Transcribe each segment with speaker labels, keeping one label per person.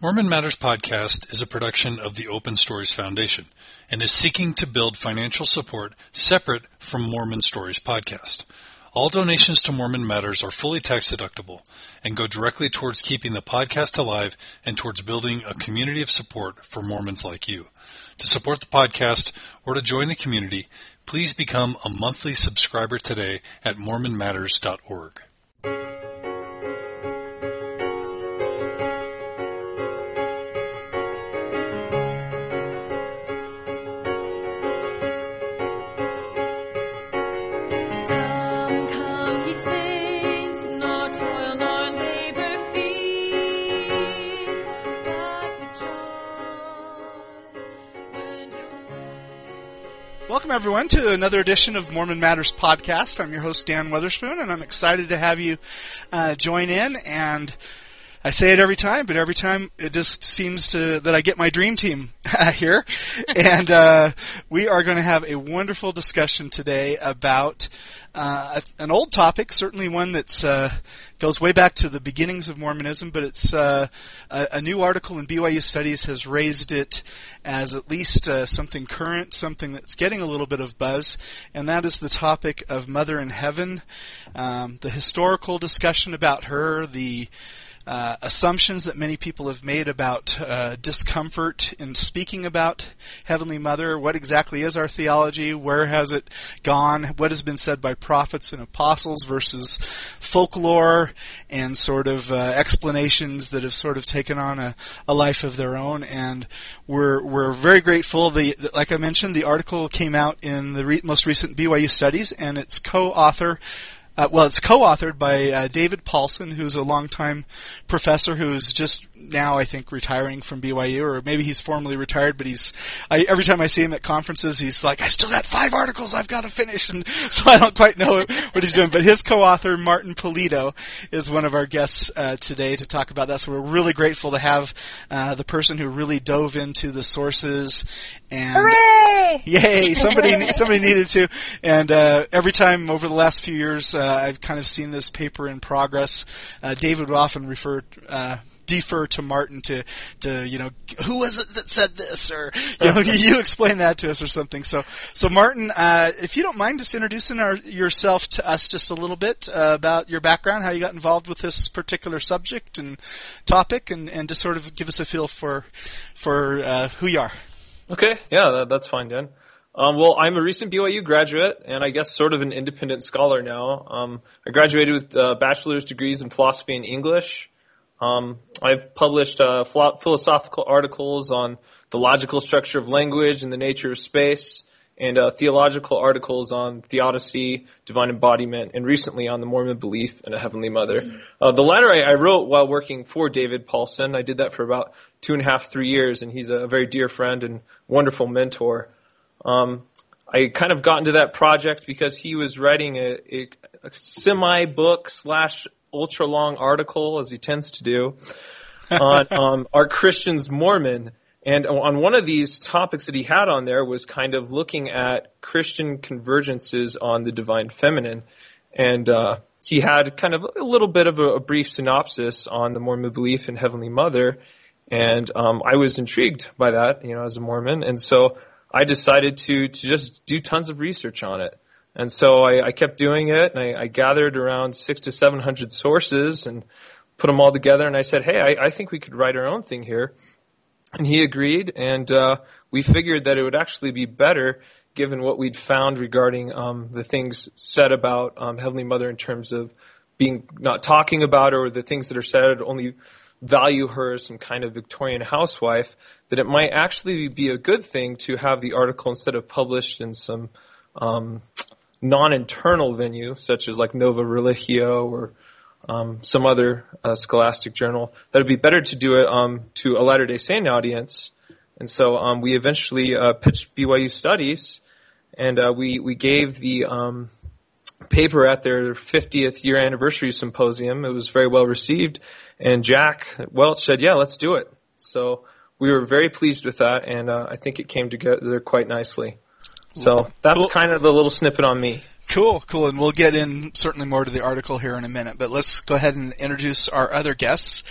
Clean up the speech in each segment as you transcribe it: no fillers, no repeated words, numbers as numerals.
Speaker 1: Mormon Matters Podcast is a production of the Open Stories Foundation and is seeking to build financial support separate from Mormon Stories Podcast. All donations to Mormon Matters are fully tax deductible and go directly towards keeping the podcast alive and towards building a community of support for Mormons like you. To support the podcast or to join the community, please become a monthly subscriber today at mormonmatters.org.
Speaker 2: Welcome, everyone, to another edition of Mormon Matters Podcast. I'm your host, Dan Weatherspoon, and I'm excited to have you join in. And I say it every time, but every time it just seems that I get my dream team here. And we are going to have a wonderful discussion today about an old topic, certainly one that's goes way back to the beginnings of Mormonism, but it's a new article in BYU Studies has raised it as at least something current, something that's getting a little bit of buzz, and that is the topic of Mother in Heaven, the historical discussion about her, the assumptions that many people have made about discomfort in speaking about Heavenly Mother. What exactly is our theology? Where has it gone? What has been said by prophets and apostles versus folklore and sort of explanations that have sort of taken on a life of their own? And we're very grateful. Like I mentioned, the article came out in the most recent BYU Studies, and it's it's co-authored by David Paulson, who's a longtime professor who's just now, I think, retiring from BYU, or maybe he's formally retired, but every time I see him at conferences, he's like, I still got 5 articles I've got to finish, and so I don't quite know what he's doing. But his co-author, Martin Polito, is one of our guests today to talk about that, so we're really grateful to have the person who really dove into the sources. And
Speaker 3: hooray!
Speaker 2: Yay! Somebody needed to. And every time over the last few years, I've kind of seen this paper in progress. David would often defer to Martin to who was it that said this, or you explain that to us or something. So Martin, if you don't mind just introducing yourself to us just a little bit about your background, how you got involved with this particular subject and topic, and just sort of give us a feel for who you are.
Speaker 4: Okay, yeah, that's fine, Dan. Well, I'm a recent BYU graduate, and I guess sort of an independent scholar now. I graduated with bachelor's degrees in philosophy and English. I've published philosophical articles on the logical structure of language and the nature of space, and theological articles on theodicy, divine embodiment, and recently on the Mormon belief in a Heavenly Mother. The latter I wrote while working for David Paulson. I did that for about 2.5, 3 years, and he's a very dear friend and wonderful mentor. I kind of got into that project because he was writing a semi-book / ultra-long article, as he tends to do, on Are Christians Mormon? And on one of these topics that he had on there was kind of looking at Christian convergences on the divine feminine. And he had kind of a little bit of a brief synopsis on the Mormon belief in Heavenly Mother. And I was intrigued by that, as a Mormon. And so I decided to just do tons of research on it. And so I kept doing it, and I gathered around 600 to 700 sources and put them all together, and I said, hey, I think we could write our own thing here. And he agreed, and we figured that it would actually be better given what we'd found regarding the things said about Heavenly Mother in terms of not talking about her, or the things that are said only value her as some kind of Victorian housewife, that it might actually be a good thing to have the article, instead of published in some non-internal venue, such as like Nova Religio or some other scholastic journal, that it'd be better to do it to a Latter-day Saint audience. And so we eventually pitched BYU Studies, and we gave the paper at their 50th year anniversary symposium. It was very well received, and Jack Welch said, yeah, let's do it. So we were very pleased with that, and I think it came together quite nicely. So that's kind of the little snippet on me.
Speaker 2: Cool. And we'll get in certainly more to the article here in a minute, but let's go ahead and introduce our other guests.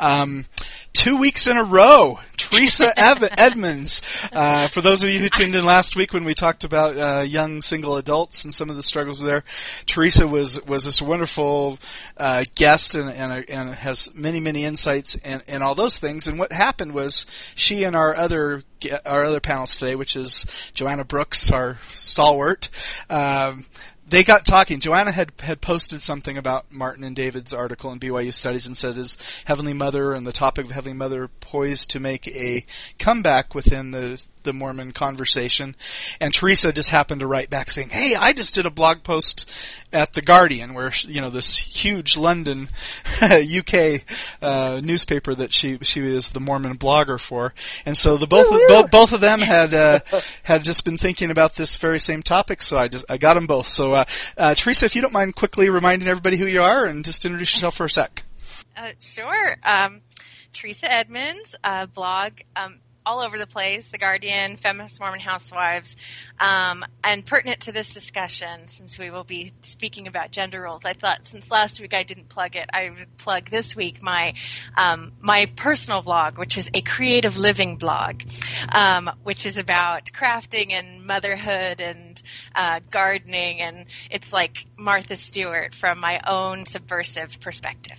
Speaker 2: 2 weeks in a row, Teresa Edmonds. For those of you who tuned in last week when we talked about young single adults and some of the struggles there, Teresa was this wonderful guest and has many insights and all those things. And what happened was she and our other panelists today, which is Joanna Brooks, our stalwart, they got talking. Joanna had posted something about Martin and David's article in BYU Studies and said, is Heavenly Mother and the topic of Heavenly Mother poised to make a comeback within the Mormon conversation? And Teresa just happened to write back saying, hey, I just did a blog post at The Guardian, where, this huge London, UK newspaper that she is the Mormon blogger for. And so both of them had just been thinking about this very same topic, so I got them both. So Teresa, if you don't mind quickly reminding everybody who you are and just introduce yourself for a sec.
Speaker 3: Sure. Teresa Edmonds, blog all over the place, The Guardian, Feminist Mormon Housewives, and pertinent to this discussion, since we will be speaking about gender roles, I thought since last week I didn't plug it, I would plug this week my personal blog, which is a creative living blog, which is about crafting and motherhood and gardening, and it's like Martha Stewart from my own subversive perspective.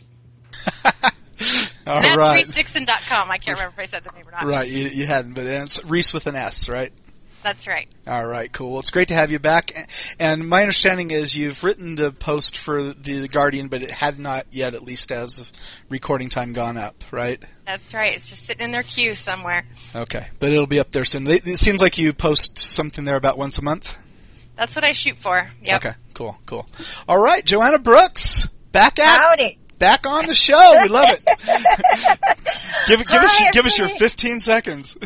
Speaker 2: All
Speaker 3: and that's
Speaker 2: right.
Speaker 3: ReeseDixon.com. I can't remember if I said the name or not.
Speaker 2: Right, you hadn't, but it's Reese with an S, right?
Speaker 3: That's right.
Speaker 2: All right, cool. Well, it's great to have you back. And my understanding is you've written the post for the Guardian, but it had not yet, at least as of recording time, gone up, right?
Speaker 3: That's right. It's just sitting in their queue somewhere.
Speaker 2: Okay, but it'll be up there soon. It seems like you post something there about once a month?
Speaker 3: That's what I shoot for. Yep.
Speaker 2: Okay, cool. All right, Joanna Brooks,
Speaker 5: Howdy.
Speaker 2: Back on the show. We love it. give us your 15 seconds.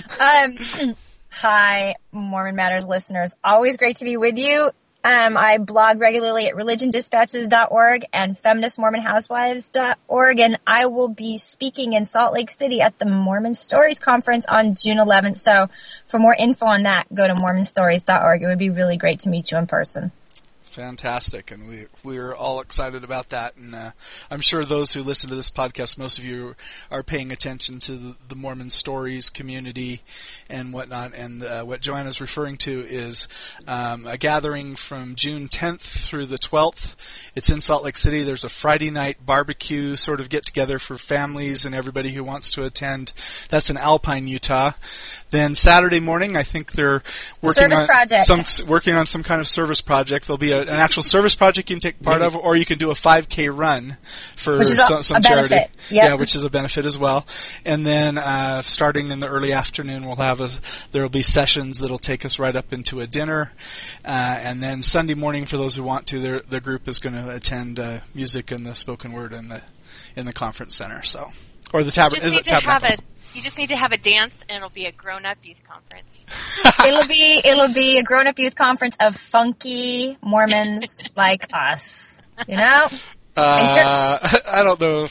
Speaker 5: Hi, Mormon Matters listeners. Always great to be with you. I blog regularly at religiondispatches.org and feministmormonhousewives.org, and I will be speaking in Salt Lake City at the Mormon Stories Conference on June 11th. So for more info on that, go to mormonstories.org. It would be really great to meet you in person.
Speaker 2: Fantastic, and we're all excited about that, and I'm sure those who listen to this podcast, most of you are paying attention to the Mormon Stories community and whatnot, and what Joanna's referring to is a gathering from June 10th through the 12th. It's in Salt Lake City. There's a Friday night barbecue sort of get-together for families and everybody who wants to attend. That's in Alpine, Utah. Then Saturday morning, I think they're working on some kind of service project. There'll be an actual service project you can take part of, or you can do a 5K run for some charity.
Speaker 5: Yep.
Speaker 2: Yeah, which is a benefit as well. And then starting in the early afternoon, there'll be sessions that'll take us right up into a dinner. And then Sunday morning, for those who want to, the group is going to attend music and the spoken word in the conference center. So, or the tabernacle.
Speaker 3: You just need to have a dance, and it'll be a grown-up youth conference.
Speaker 5: It'll be a grown-up youth conference of funky Mormons like us. You know?
Speaker 2: I don't know.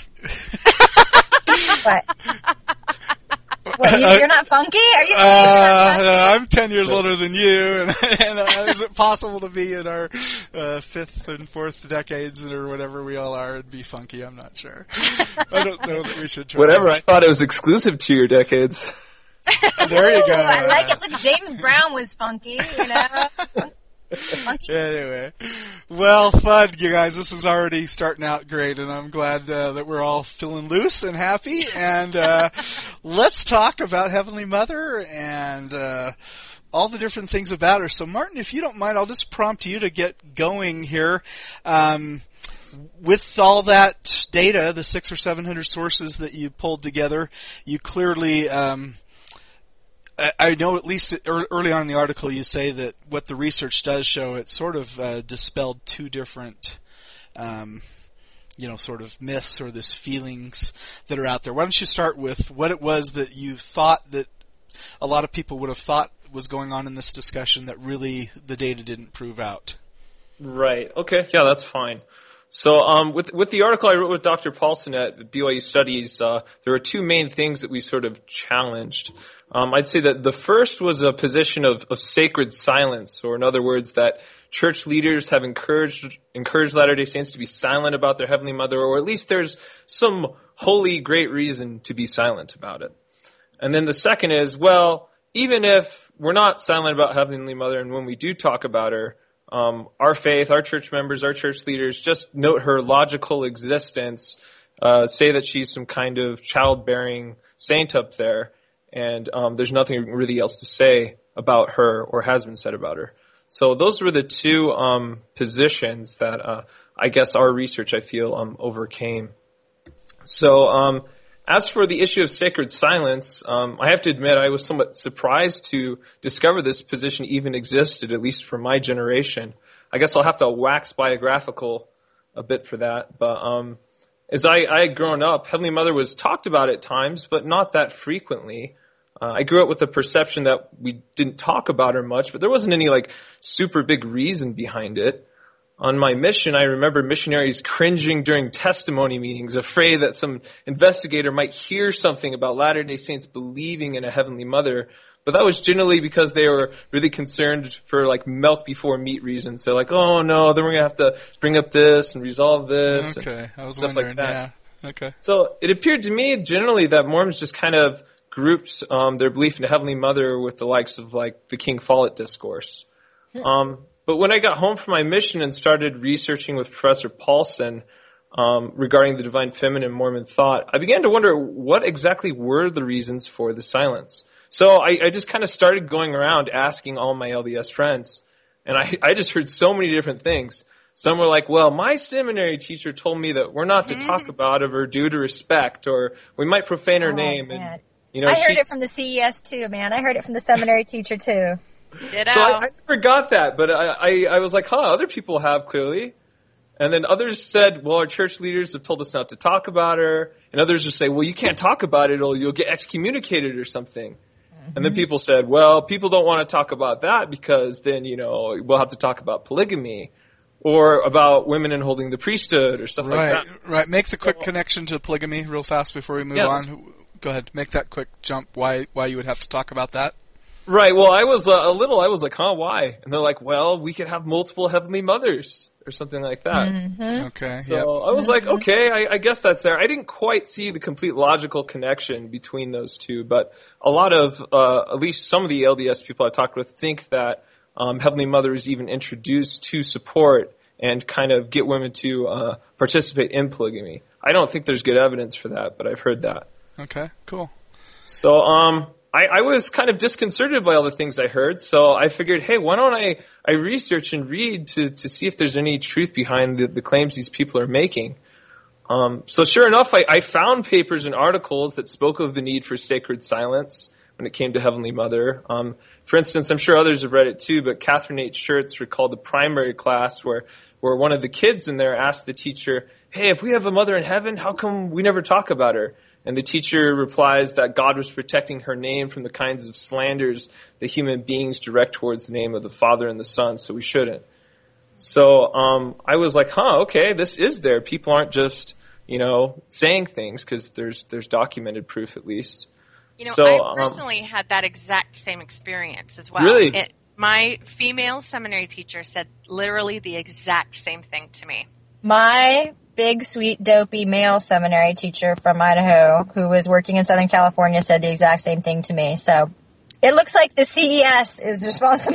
Speaker 5: What, you're not funky? Are you saying you're not funky?
Speaker 2: I'm 10 years older than you, and is it possible to be in our fifth and fourth decades or whatever we all are and be funky? I'm not sure. I don't know that we should try.
Speaker 4: Whatever, I thought it was exclusive to your decades.
Speaker 2: There you go.
Speaker 5: I like it. Look, James Brown was funky, you know? Funky.
Speaker 2: Anyway, well, fun, you guys. This is already starting out great, and I'm glad that we're all feeling loose and happy. And let's talk about Heavenly Mother and all the different things about her. So, Martin, if you don't mind, I'll just prompt you to get going here. With all that data, the 600 or 700 sources that you pulled together, you clearly... I know at least early on in the article you say that what the research does show, it sort of dispelled two different, sort of myths or this feelings that are out there. Why don't you start with what it was that you thought that a lot of people would have thought was going on in this discussion that really the data didn't prove out?
Speaker 4: Right. Okay. Yeah, that's fine. So with the article I wrote with Dr. Paulson at BYU Studies, there were two main things that we sort of challenged. I'd say that the first was a position of sacred silence, or in other words, that church leaders have encouraged Latter-day Saints to be silent about their Heavenly Mother, or at least there's some holy great reason to be silent about it. And then the second is, well, even if we're not silent about Heavenly Mother, and when we do talk about her, our faith, our church members, our church leaders just note her logical existence, say that she's some kind of childbearing saint up there, and there's nothing really else to say about her or has been said about her. So those were the two positions that I guess our research, I feel, overcame. So as for the issue of sacred silence, I have to admit I was somewhat surprised to discover this position even existed, at least for my generation. I guess I'll have to wax biographical a bit for that. But as I had grown up, Heavenly Mother was talked about at times, but not that frequently. I grew up with the perception that we didn't talk about her much, but there wasn't any super big reason behind it. On my mission, I remember missionaries cringing during testimony meetings, afraid that some investigator might hear something about Latter-day Saints believing in a Heavenly Mother. But that was generally because they were really concerned for milk before meat reasons. They're like, oh no, then we're going to have to bring up this and resolve this.
Speaker 2: Okay, I was
Speaker 4: stuff
Speaker 2: wondering,
Speaker 4: like that.
Speaker 2: yeah. Okay.
Speaker 4: So it appeared to me generally that Mormons just kind of grouped their belief in a Heavenly Mother with the likes of the King Follett discourse. But when I got home from my mission and started researching with Professor Paulson regarding the divine feminine Mormon thought, I began to wonder what exactly were the reasons for the silence. So I just kind of started going around asking all my LDS friends, and I just heard so many different things. Some were like, well, my seminary teacher told me that we're not to talk about her due to respect, or we might profane her name.
Speaker 5: Man.
Speaker 4: And
Speaker 5: I heard it from the CES too, man. I heard it from the seminary teacher too.
Speaker 3: Ditto.
Speaker 4: So I never got that, but I was like, other people have clearly. And then others said, well, our church leaders have told us not to talk about her. And others just say, well, you can't talk about it or you'll get excommunicated or something. Mm-hmm. And then people said, well, people don't want to talk about that because then, we'll have to talk about polygamy or about women and holding the priesthood or stuff like that.
Speaker 2: Right. Make the quick connection to polygamy real fast before we move on. Go ahead. Make that quick jump. Why you would have to talk about that?
Speaker 4: Right. Well, I was like, why? And they're like, well, we could have multiple Heavenly Mothers or something like that.
Speaker 5: Mm-hmm.
Speaker 2: Okay.
Speaker 4: So I was like, okay, I guess that's there. I didn't quite see the complete logical connection between those two, but a lot of, at least some of the LDS people I talked with think that Heavenly Mother is even introduced to support and kind of get women to participate in polygamy. I don't think there's good evidence for that, but I've heard that.
Speaker 2: Okay, cool.
Speaker 4: So I was kind of disconcerted by all the things I heard, so I figured, hey, why don't I research and read to see if there's any truth behind the claims these people are making. So sure enough, I found papers and articles that spoke of the need for sacred silence when it came to Heavenly Mother. For instance, I'm sure others have read it too, but Catherine H. Schertz recalled the primary class where one of the kids in there asked the teacher, hey, if we have a mother in heaven, how come we never talk about her? And the teacher replies that God was protecting her name from the kinds of slanders that human beings direct towards the name of the Father and the Son, so we shouldn't. So I was like, okay, this is there. People aren't just, saying things because there's documented proof at least.
Speaker 3: I personally had that exact same experience as well.
Speaker 4: Really?
Speaker 3: My female seminary teacher said literally the exact same thing to me.
Speaker 5: My big, sweet, dopey male seminary teacher from Idaho who was working in Southern California said the exact same thing to me. So it looks like the CES is responsible.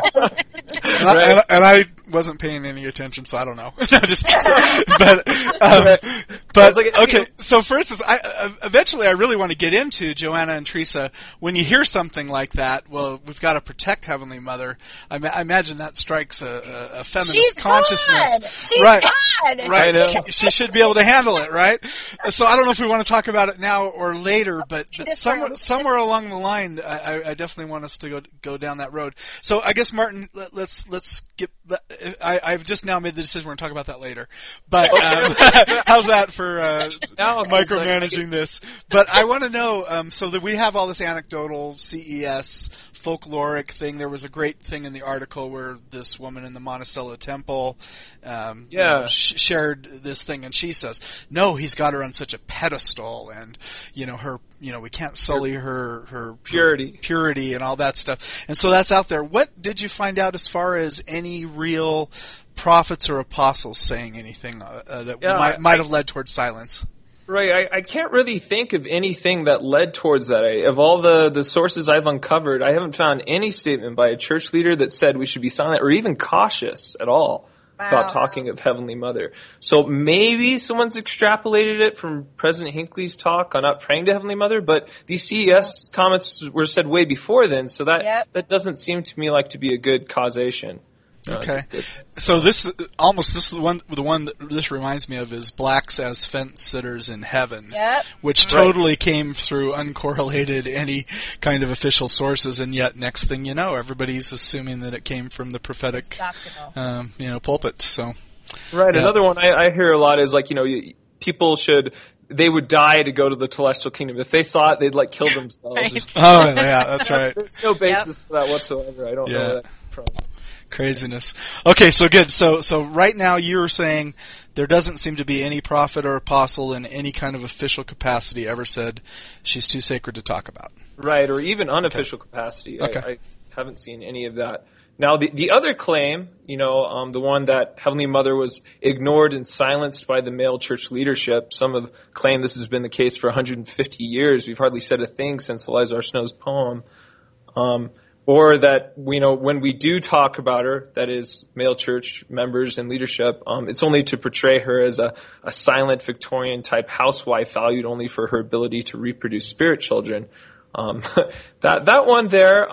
Speaker 2: and I wasn't paying any attention, so I don't know. But okay. So for instance, eventually I really want to get into Joanna and Teresa. When you hear something like that, well, we've got to protect Heavenly Mother. I imagine that strikes a feminist consciousness.
Speaker 5: She's
Speaker 2: right.
Speaker 5: God.
Speaker 2: Right. She should be able to handle it, right? So I don't know if we want to talk about it now or later, but somewhere along the line, I definitely want us to go down that road. So I guess Martin, let's get I've just now made the decision we're going to talk about that later. But how's that for micromanaging this? But I want to know, so that we have all this anecdotal CES folkloric thing. There was a great thing in the article where this woman in the Monticello Temple shared this thing, and she says, no, he's got her on such a pedestal, and we can't sully her purity and all that stuff. And so that's out there. What did you find out as far as any real prophets or apostles saying anything that might have led towards silence?
Speaker 4: Right, I can't really think of anything that led towards that. Of all the sources I've uncovered, I haven't found any statement by a church leader that said we should be silent or even cautious at all about talking of Heavenly Mother. So maybe someone's extrapolated it from President Hinckley's talk on not praying to Heavenly Mother, but these CES comments were said way before then, so that doesn't seem to me like to be a good causation.
Speaker 2: Okay, so the one that this reminds me of is blacks as fence sitters in heaven, which totally came through uncorrelated any kind of official sources, and yet next thing you know, everybody's assuming that it came from the prophetic, pulpit. So,
Speaker 4: right. Another one I hear a lot is people they would die to go to the celestial kingdom. If they saw it, they'd kill themselves.
Speaker 3: Right.
Speaker 2: Oh yeah, that's right.
Speaker 4: There's no basis for that whatsoever. I don't know that from.
Speaker 2: Craziness. Okay, so good. So right now you're saying there doesn't seem to be any prophet or apostle in any kind of official capacity ever said she's too sacred to talk about.
Speaker 4: Right, or even unofficial capacity. Okay. I haven't seen any of that. Now, the other claim, the one that Heavenly Mother was ignored and silenced by the male church leadership, some have claimed this has been the case for 150 years. We've hardly said a thing since Eliza R. Snow's poem. Or that, when we do talk about her, that is, male church members and leadership, it's only to portray her as a silent Victorian-type housewife valued only for her ability to reproduce spirit children. That one there,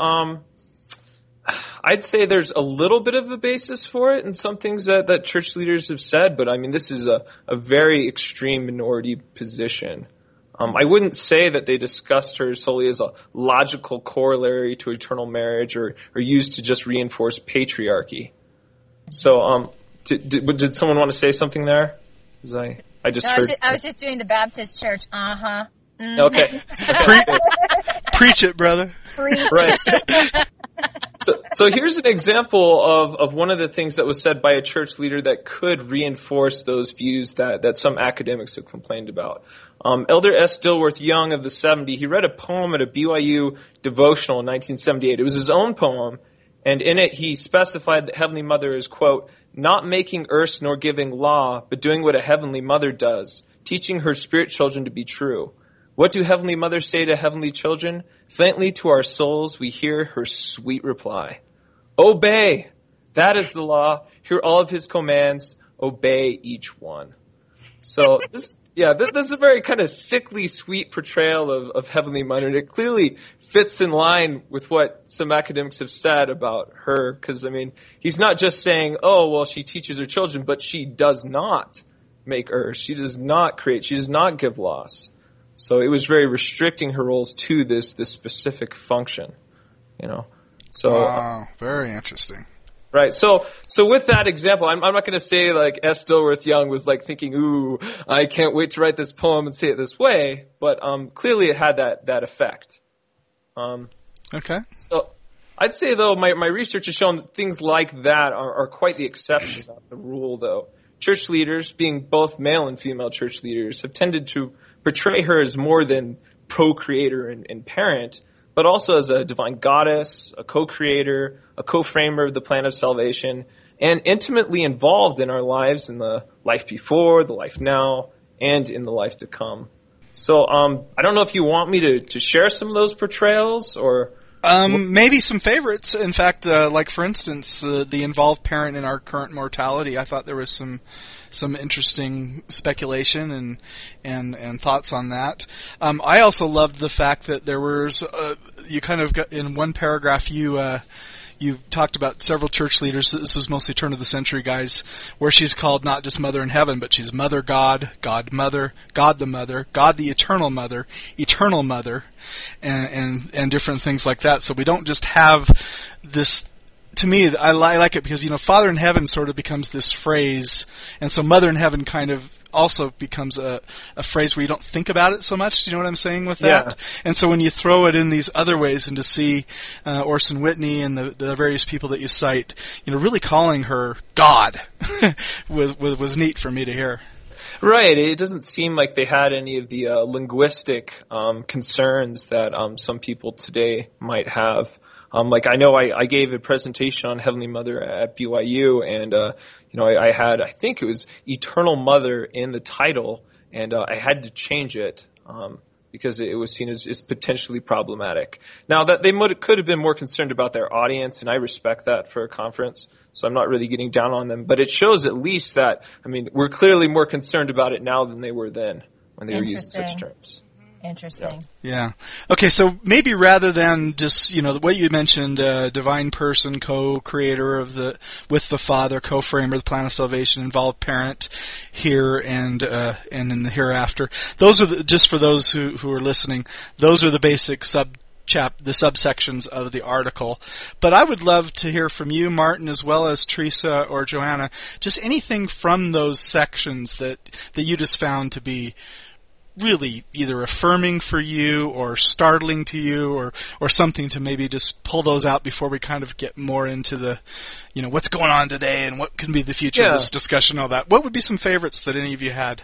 Speaker 4: I'd say there's a little bit of a basis for it in some things that church leaders have said, but this is a very extreme minority position. I wouldn't say that they discussed her solely as a logical corollary to eternal marriage or used to just reinforce patriarchy. So, did someone want to say something there? I
Speaker 5: was just doing the Baptist church. Mm-hmm.
Speaker 4: Okay.
Speaker 2: Preach it, brother.
Speaker 4: Right. So here's an example of one of the things that was said by a church leader that could reinforce those views that some academics have complained about. Elder S. Dilworth Young of the 70, he read a poem at a BYU devotional in 1978. It was his own poem, and in it he specified that Heavenly Mother is, quote, not making earths nor giving law, but doing what a Heavenly Mother does, teaching her spirit children to be true. What do Heavenly Mother say to heavenly children? Faintly to our souls we hear her sweet reply. Obey! That is the law. Hear all of his commands. Obey each one. So this is a very kind of sickly, sweet portrayal of Heavenly Mother, and it clearly fits in line with what some academics have said about her, because, he's not just saying, oh, well, she teaches her children, but she does not make earth. She does not create. She does not give laws. So it was very restricting her roles to this specific function, So,
Speaker 2: wow, very interesting.
Speaker 4: Right. So with that example, I'm not going to say S. Dilworth Young was thinking, ooh, I can't wait to write this poem and say it this way, but clearly it had that effect.
Speaker 2: Okay.
Speaker 4: So I'd say though my research has shown that things like that are quite the exception, not the rule though. Church leaders, being both male and female church leaders, have tended to portray her as more than procreator and parent, but also as a divine goddess, a co-creator, a co-framer of the plan of salvation, and intimately involved in our lives in the life before, the life now, and in the life to come. So I don't know if you want me to share some of those portrayals or...
Speaker 2: Maybe some favorites. In fact, for instance, the involved parent in our current mortality. I thought there was some interesting speculation and thoughts on that. I also loved the fact that there was you kind of got, in one paragraph you talked about several church leaders. This was mostly turn of the century guys, where she's called not just Mother in Heaven, but she's Mother God, God Mother, God the Mother, God the Eternal Mother, Eternal Mother, and different things like that. So we don't just have this to me, I like it because, Father in Heaven sort of becomes this phrase, and so Mother in Heaven kind of also becomes a phrase where you don't think about it so much. Do you know what I'm saying with that?
Speaker 4: Yeah.
Speaker 2: And so when you throw it in these other ways, and to see Orson Whitney and the various people that you cite, really calling her God was neat for me to hear.
Speaker 4: Right. It doesn't seem like they had any of the linguistic concerns that some people today might have. Like I know I gave a presentation on Heavenly Mother at BYU, and I had, I think it was Eternal Mother in the title, and I had to change it because it was seen as potentially problematic. Now that they could have been more concerned about their audience, and I respect that for a conference, so I'm not really getting down on them. But it shows at least that, we're clearly more concerned about it now than they were then when they were using such terms.
Speaker 5: Interesting.
Speaker 2: Yeah. Okay, so maybe rather than just, what you mentioned, divine person, co-creator with the Father, co-framer of the plan of salvation, involved parent here and in the hereafter. Those are just for those who are listening, those are the basic the subsections of the article. But I would love to hear from you, Martin, as well as Teresa or Joanna, just anything from those sections that you just found to be really either affirming for you or startling to you or something to maybe just pull those out before we kind of get more into the, what's going on today and what can be the future of this discussion, all that. What would be some favorites that any of you had?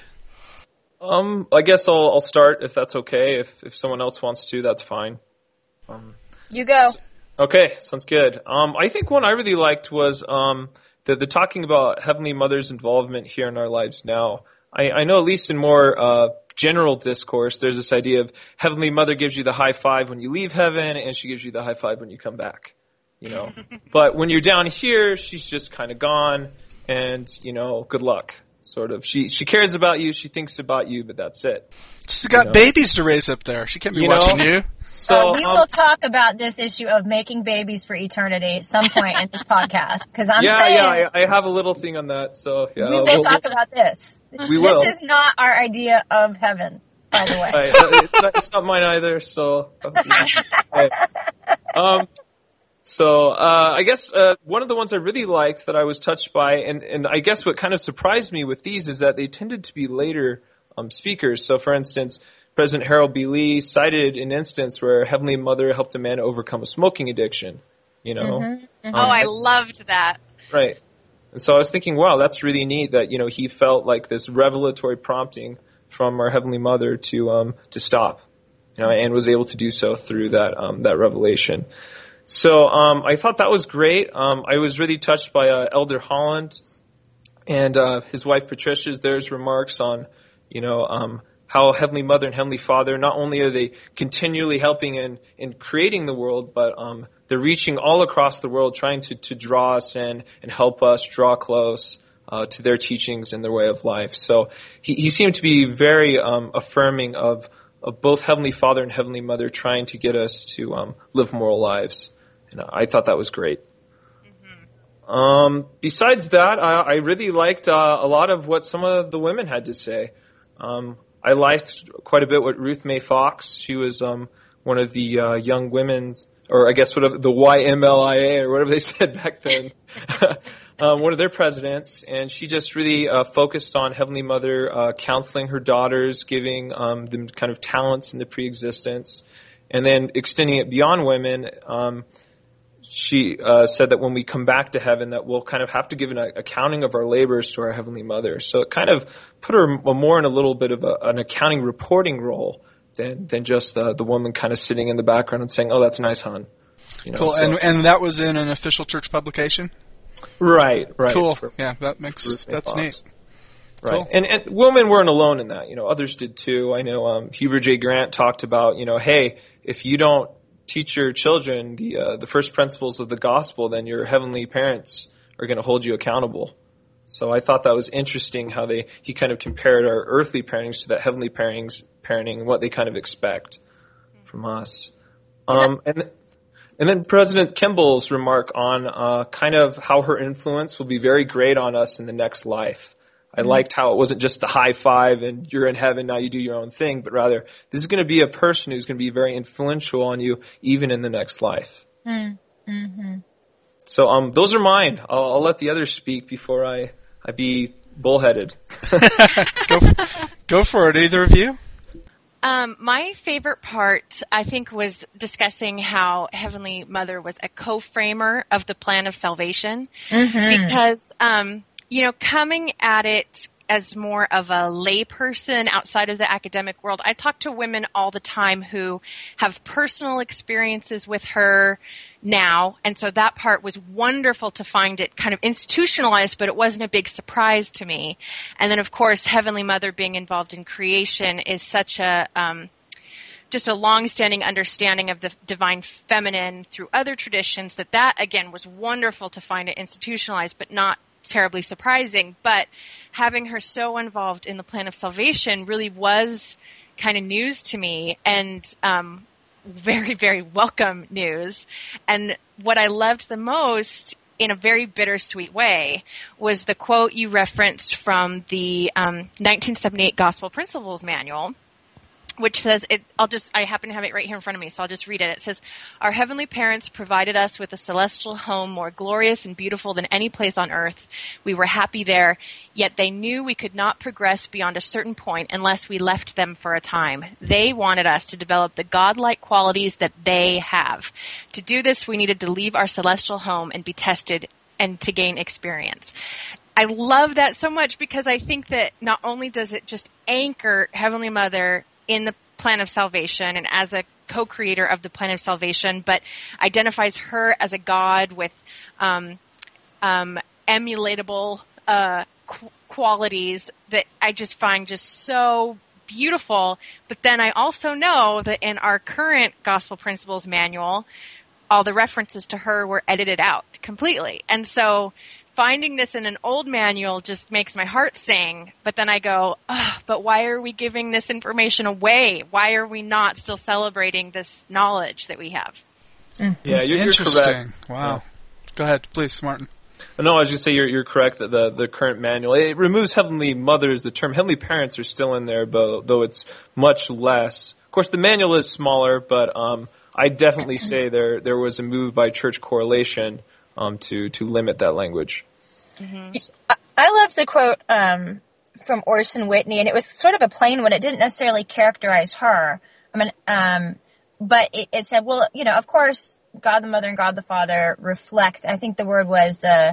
Speaker 4: I guess I'll start if that's okay. If someone else wants to, that's fine.
Speaker 5: You go.
Speaker 4: Okay, sounds good. I think one I really liked was the talking about Heavenly Mother's involvement here in our lives now. I know at least in more general discourse, there's this idea of Heavenly Mother gives you the high five when you leave heaven, and she gives you the high five when you come back. But when you're down here, she's just kind of gone, and good luck. Sort of. She cares about you, she thinks about you, but that's it.
Speaker 2: She's got babies to raise up there. She can't be watching you.
Speaker 5: So we will talk about this issue of making babies for eternity at some point in this podcast, because I'm saying
Speaker 4: I have a little thing on that. So yeah,
Speaker 5: we will talk about this.
Speaker 4: We will.
Speaker 5: This is not our idea of heaven, by the way.
Speaker 4: Right. It's not mine either. So, I guess one of the ones I really liked that I was touched by, and I guess what kind of surprised me with these is that they tended to be later speakers. So, for instance, President Harold B. Lee cited an instance where Heavenly Mother helped a man overcome a smoking addiction.
Speaker 3: I loved that.
Speaker 4: Right. And so I was thinking, wow, that's really neat that, he felt like this revelatory prompting from our Heavenly Mother to stop, and was able to do so through that revelation. So I thought that was great. I was really touched by Elder Holland and his wife Patricia's remarks on, how Heavenly Mother and Heavenly Father, not only are they continually helping in creating the world, but they're reaching all across the world, trying to draw us in and help us draw close to their teachings and their way of life. So he seemed to be very affirming of both Heavenly Father and Heavenly Mother trying to get us to live moral lives. And I thought that was great. Mm-hmm. Besides that, I really liked a lot of what some of the women had to say. I liked quite a bit what Ruth Mae Fox, she was one of the young women's, or I guess whatever, the YMLIA or whatever they said back then, one of their presidents, and she just really focused on Heavenly Mother counseling her daughters, giving them kind of talents in the pre-existence, and then extending it beyond women. She said that when we come back to heaven that we'll kind of have to give an accounting of our labors to our Heavenly Mother. So it kind of put her more in a little bit of an accounting reporting role than just the woman kind of sitting in the background and saying, oh, that's nice, hon.
Speaker 2: Cool. So, and that was in an official church publication?
Speaker 4: Right.
Speaker 2: Cool. Yeah, that's neat.
Speaker 4: Right.
Speaker 2: Cool.
Speaker 4: And women weren't alone in that. Others did too. I know Heber J. Grant talked about, hey, if you don't teach your children the first principles of the gospel, then your heavenly parents are going to hold you accountable. So I thought that was interesting how he kind of compared our earthly parentings to that heavenly parenting and what they kind of expect from us. And then President Kimball's remark on kind of how her influence will be very great on us in the next life. I liked how it wasn't just the high five and you're in heaven, now you do your own thing, but rather this is going to be a person who's going to be very influential on you even in the next life.
Speaker 5: Mm-hmm.
Speaker 4: So those are mine. I'll let the others speak before I be bullheaded.
Speaker 2: Go for it, either of you.
Speaker 3: My favorite part, I think, was discussing how Heavenly Mother was a co-framer of the plan of salvation. Because, coming at it as more of a layperson outside of the academic world, I talk to women all the time who have personal experiences with her now, and so that part was wonderful to find it kind of institutionalized, but it wasn't a big surprise to me. And then, of course, Heavenly Mother being involved in creation is such a just a long-standing understanding of the divine feminine through other traditions that again was wonderful to find it institutionalized, but not terribly surprising. But having her so involved in the plan of salvation really was kind of news to me, and very, very welcome news. And what I loved the most, in a very bittersweet way, was the quote you referenced from the 1978 Gospel Principles Manual, which says, I happen to have it right here in front of me, so I'll just read it. It says, "Our heavenly parents provided us with a celestial home more glorious and beautiful than any place on earth. We were happy there, yet they knew we could not progress beyond a certain point unless we left them for a time. They wanted us to develop the godlike qualities that they have. To do this, we needed to leave our celestial home and be tested and to gain experience." I love that so much, because I think that not only does it just anchor Heavenly Mother in the plan of salvation and as a co-creator of the plan of salvation, but identifies her as a God with emulatable qualities that I just find just so beautiful. But then I also know that in our current Gospel Principles Manual, all the references to her were edited out completely. And so finding this in an old manual just makes my heart sing. But then I go, but why are we giving this information away? Why are we not still celebrating this knowledge that we have?
Speaker 4: Yeah, you're correct.
Speaker 2: Wow. Go ahead, please, Martin.
Speaker 4: No, I was just say you're correct that the current manual, it removes Heavenly Mothers. The term Heavenly Parents are still in there, but though it's much less. Of course, the manual is smaller, but I definitely say there was a move by Church Correlation to limit that language.
Speaker 5: Mm-hmm. I love the quote from Orson Whitney, and it was sort of a plain one. It didn't necessarily characterize her. But it said, well, of course, God the Mother and God the Father reflect, I think the word was the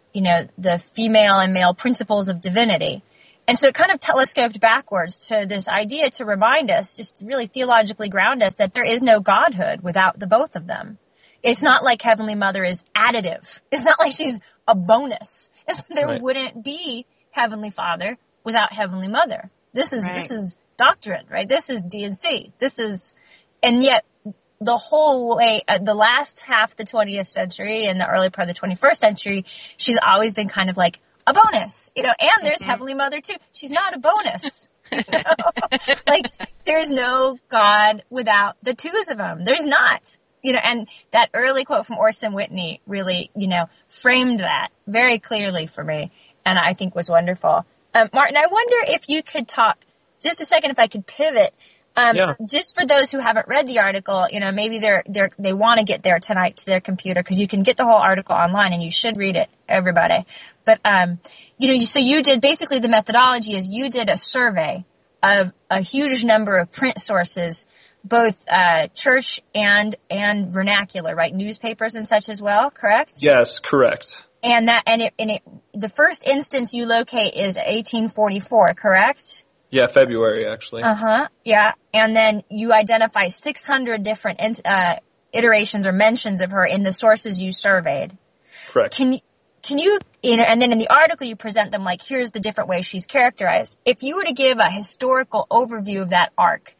Speaker 5: female and male principles of divinity. And so it kind of telescoped backwards to this idea to remind us, just to really theologically ground us, that there is no godhood without the both of them. It's not like Heavenly Mother is additive. It's not like she's a bonus. There wouldn't be Heavenly Father without Heavenly Mother. This is doctrine, right? This is D&C. And yet the whole way, the last half of the 20th century and the early part of the 21st century, she's always been kind of like a bonus, and there's Heavenly Mother too. She's not a bonus. Like, there's no God without the twos of them. There's not. And that early quote from Orson Whitney really, framed that very clearly for me, and I think was wonderful. Martin, I wonder if you could talk just a second, if I could pivot, just for those who haven't read the article, maybe they want to get there tonight to their computer, because you can get the whole article online, and you should read it, everybody. But, so you did, basically the methodology is you did a survey of a huge number of print sources, both church and vernacular, right? Newspapers and such as well, correct?
Speaker 4: Yes, correct.
Speaker 5: And the first instance you locate is 1844, correct?
Speaker 4: Yeah, February actually.
Speaker 5: Yeah, and then you identify 600 different iterations or mentions of her in the sources you surveyed.
Speaker 4: Correct.
Speaker 5: Can you and then in the article you present them like, here's the different ways she's characterized. If you were to give a historical overview of that arc,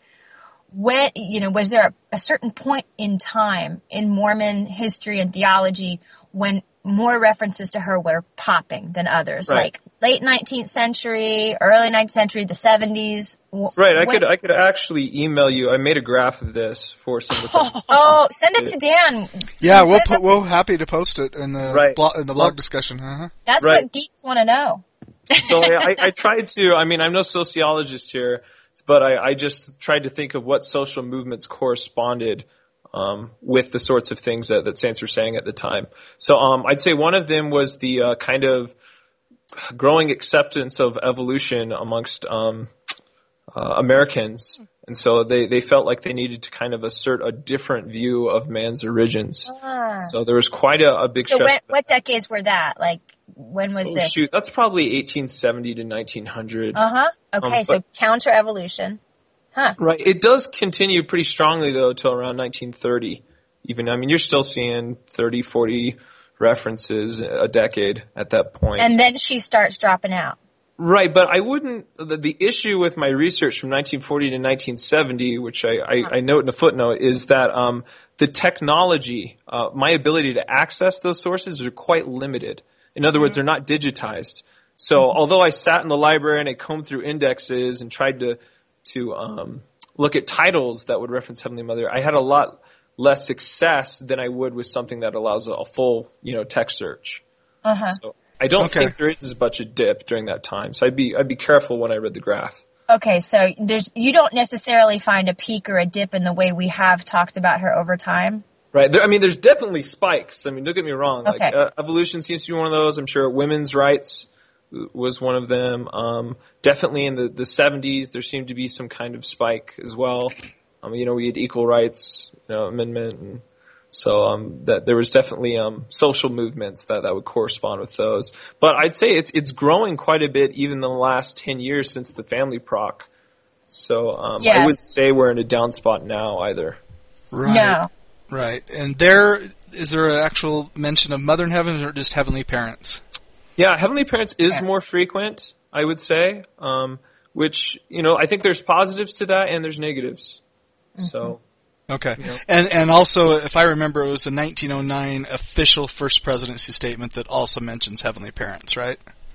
Speaker 5: was there a certain point in time in Mormon history and theology when more references to her were popping than others?
Speaker 4: Right.
Speaker 5: Like late 19th century, early 19th century, the 70s?
Speaker 4: Right. I could actually email you. I made a graph of this for some of the
Speaker 5: Oh, send it to Dan.
Speaker 2: Yeah, we'll happy to post it in the blog discussion. Uh-huh.
Speaker 5: That's what geeks want to know.
Speaker 4: So I tried to, I'm no sociologist here, but I just tried to think of what social movements corresponded with the sorts of things that saints were saying at the time. So I'd say one of them was the kind of growing acceptance of evolution amongst Americans. And so they felt like they needed to kind of assert a different view of man's origins. So there was quite a big
Speaker 5: So
Speaker 4: stress.
Speaker 5: what decades were that? Like, when was this?
Speaker 4: Shoot, that's probably 1870 to 1900.
Speaker 5: Okay, so counter-evolution.
Speaker 4: Right. It does continue pretty strongly, though, till around 1930. Even, I mean, you're still seeing 30, 40 references a decade at that point.
Speaker 5: And then she starts dropping out.
Speaker 4: Right, but I wouldn't. The issue with my research from 1940 to 1970, which I note in a footnote, is that the technology, my ability to access those sources are quite limited. In other words, they're not digitized. So although I sat in the library and I combed through indexes and tried to look at titles that would reference Heavenly Mother, I had a lot less success than I would with something that allows a full, text search. So I don't think there is much a dip during that time. So I'd be careful when I read the graph.
Speaker 5: Okay, so you don't necessarily find a peak or a dip in the way we have talked about her over time.
Speaker 4: Right. There's definitely spikes. I mean, don't get me wrong.
Speaker 5: Okay.
Speaker 4: Like, evolution seems to be one of those. I'm sure women's rights was one of them. Definitely in the 70s, there seemed to be some kind of spike as well. We had equal rights, amendment, and so that there was definitely social movements that would correspond with those. But I'd say it's growing quite a bit even in the last 10 years since the family proc. So I wouldn't say we're in a down spot now either.
Speaker 2: Right.
Speaker 5: No.
Speaker 2: Right. And is there an actual mention of Mother in Heaven or just Heavenly Parents?
Speaker 4: Yeah, Heavenly Parents is more frequent, I would say, which, I think there's positives to that and there's negatives. So.
Speaker 2: Okay. And also, if I remember, it was a 1909 official First Presidency statement that also mentions Heavenly Parents, right?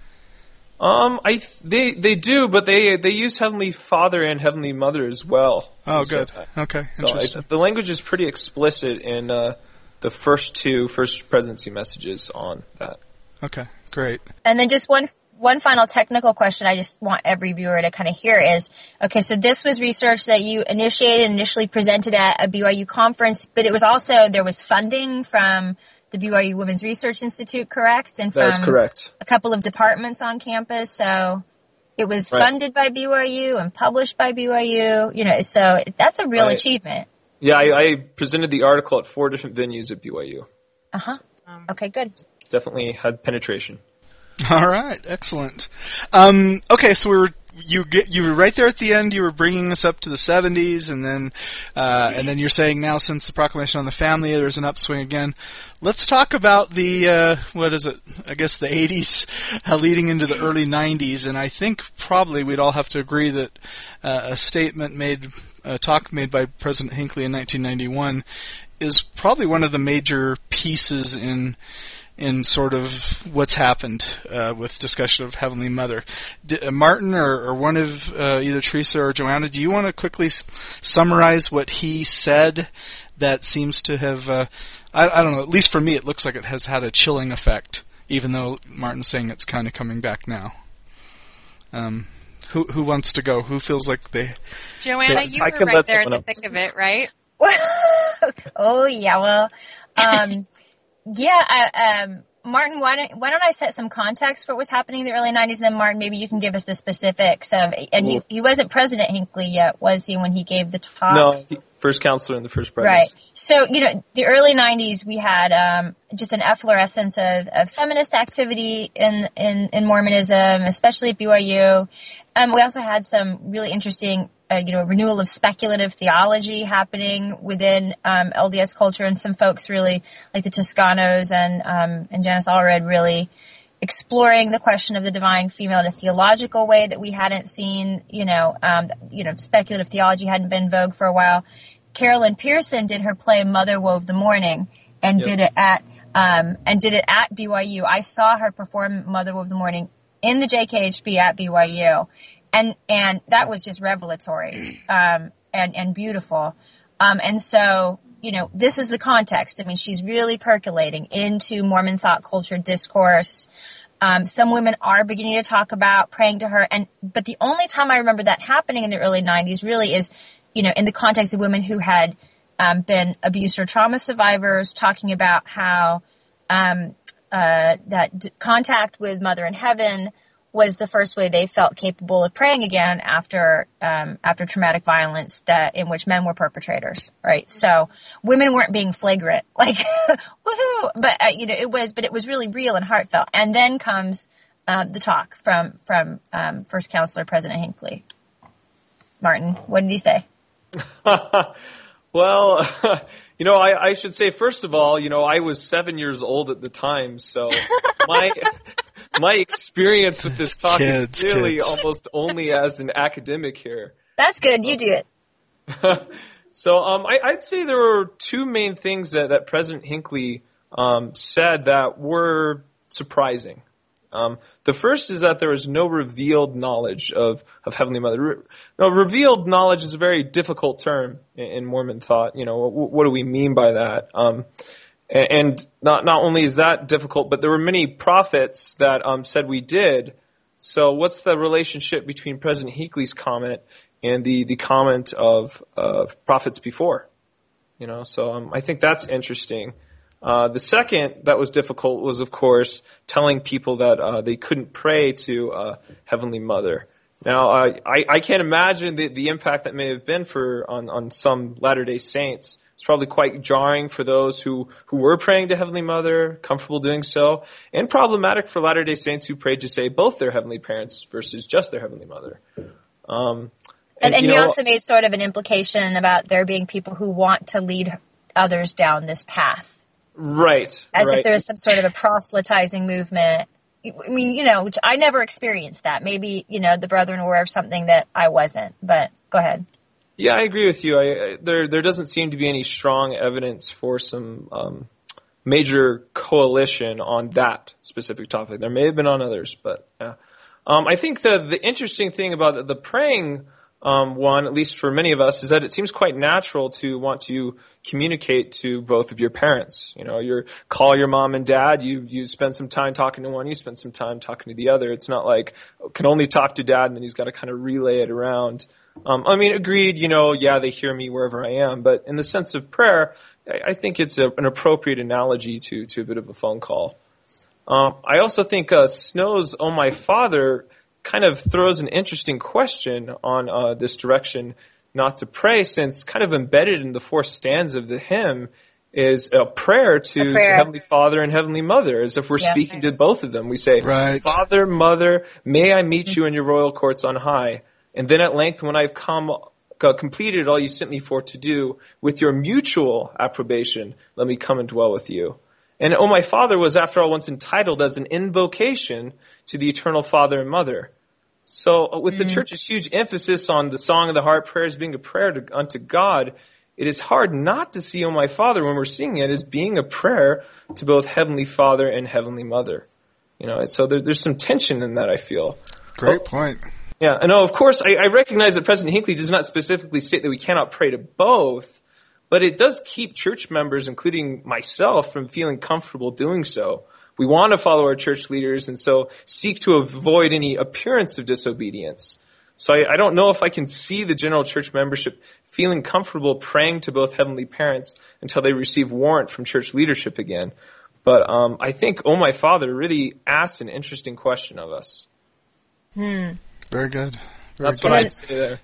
Speaker 4: They do, but they use Heavenly Father and Heavenly Mother as well.
Speaker 2: Oh, good. Okay, interesting.
Speaker 4: So the language is pretty explicit in the first two First Presidency messages on that.
Speaker 2: Okay, great.
Speaker 5: And then just one final technical question I just want every viewer to kind of hear is, okay, so this was research that you initially presented at a BYU conference, but it was also, there was funding from the BYU Women's Research Institute, correct? And
Speaker 4: that is correct.
Speaker 5: A couple of departments on campus, so it was funded by BYU and published by BYU, so that's a real achievement.
Speaker 4: Yeah, I presented the article at 4 different venues at BYU.
Speaker 5: Okay, good.
Speaker 4: Definitely had penetration.
Speaker 2: All right, excellent. Okay, so you were right there at the end. You were bringing us up to the 70s, and then you're saying now since the proclamation on the family, there's an upswing again. Let's talk about the what is it? I guess the 80s leading into the early 90s, and I think probably we'd all have to agree that a talk made by President Hinckley in 1991 is probably one of the major pieces in sort of what's happened with discussion of Heavenly Mother. Martin or one of either Teresa or Joanna, do you want to quickly summarize what he said that seems to have, I don't know, at least for me it looks like it has had a chilling effect, even though Martin's saying it's kind of coming back now. Who wants to go? Who feels like they...
Speaker 3: Joanna, you were right there in the thick of it, right?
Speaker 5: Oh, yeah, well... Martin, why don't I set some context for what was happening in the early 90s, and then Martin, maybe you can give us the specifics of, and he wasn't President Hinckley yet, was he, when he gave the talk?
Speaker 4: No, first counselor in the first presidency.
Speaker 5: Right. So, the early 90s, we had, just an efflorescence of feminist activity in Mormonism, especially at BYU. We also had some really interesting renewal of speculative theology happening within LDS culture, and some folks really, like the Toscanos and Janice Allred, really exploring the question of the divine female in a theological way that we hadn't seen. Speculative theology hadn't been in vogue for a while. Carolyn Pearson did her play Mother Wove the Morning and did it at BYU. I saw her perform Mother Wove the Morning in the JKHB at BYU. And that was just revelatory, and beautiful. And so, this is the context. I mean, she's really percolating into Mormon thought culture discourse. Some women are beginning to talk about praying to her. But the only time I remember that happening in the early 90s really is, in the context of women who had been abuse or trauma survivors, talking about how contact with Mother in Heaven was the first way they felt capable of praying again after traumatic violence in which men were perpetrators, right? So women weren't being flagrant, like woohoo, but it was really real and heartfelt. And then comes the talk from First Counselor President Hinckley. Martin, what did he say?
Speaker 4: Well, I should say, first of all, I was 7 years old at the time, so my experience with this talk is really almost only as an academic here.
Speaker 5: That's good. You do it.
Speaker 4: So I'd say there were two main things that President Hinckley said that were surprising. The first is that there was no revealed knowledge of Heavenly Mother. Revealed knowledge is a very difficult term in Mormon thought. What do we mean by that? And not only is that difficult, but there were many prophets that said we did. So what's the relationship between President Hinckley's comment and the comment of prophets before? So I think that's interesting. The second that was difficult was, of course, telling people that they couldn't pray to Heavenly Mother. Now, I can't imagine the impact that may have been on some Latter-day Saints. It's probably quite jarring for those who were praying to Heavenly Mother, comfortable doing so, and problematic for Latter-day Saints who prayed to say both their Heavenly Parents versus just their Heavenly Mother.
Speaker 5: And he also made sort of an implication about there being people who want to lead others down this path.
Speaker 4: Right.
Speaker 5: As if there was some sort of a proselytizing movement. I mean, which I never experienced that. Maybe, the brethren were aware of something that I wasn't, but go ahead.
Speaker 4: Yeah, I agree with you. There doesn't seem to be any strong evidence for some major coalition on that specific topic. There may have been on others, but yeah. I think the interesting thing about the praying one, at least for many of us, is that it seems quite natural to want to communicate to both of your parents. You call your mom and dad, you spend some time talking to one, you spend some time talking to the other. It's not like, can only talk to dad and then he's got to kind of relay it around. Agreed, they hear me wherever I am, but in the sense of prayer, I think it's an appropriate analogy to a bit of a phone call. I also think Snow's "Oh My Father" kind of throws an interesting question on this direction not to pray, since kind of embedded in the fourth stanza of the hymn is a prayer to Heavenly Father and Heavenly Mother, as if we're speaking to both of them. We say, right. Father, Mother, may I meet you in your royal courts on high. And then at length, when I've completed all you sent me for to do, with your mutual approbation, let me come and dwell with you. And "Oh My Father" was, after all, once entitled as an invocation to the eternal Father and Mother. So with the Church's huge emphasis on the Song of the Heart prayers being a prayer unto God, it is hard not to see "Oh My Father" when we're singing it as being a prayer to both Heavenly Father and Heavenly Mother. So there's some tension in that, I feel.
Speaker 2: Great point.
Speaker 4: Yeah, I know, of course, I recognize that President Hinckley does not specifically state that we cannot pray to both, but it does keep church members, including myself, from feeling comfortable doing so. We want to follow our church leaders and so seek to avoid any appearance of disobedience. So I don't know if I can see the general church membership feeling comfortable praying to both Heavenly Parents until they receive warrant from church leadership again. But I think "Oh My Father" really asks an interesting question of us.
Speaker 2: Very good.
Speaker 4: That's what I'd say there.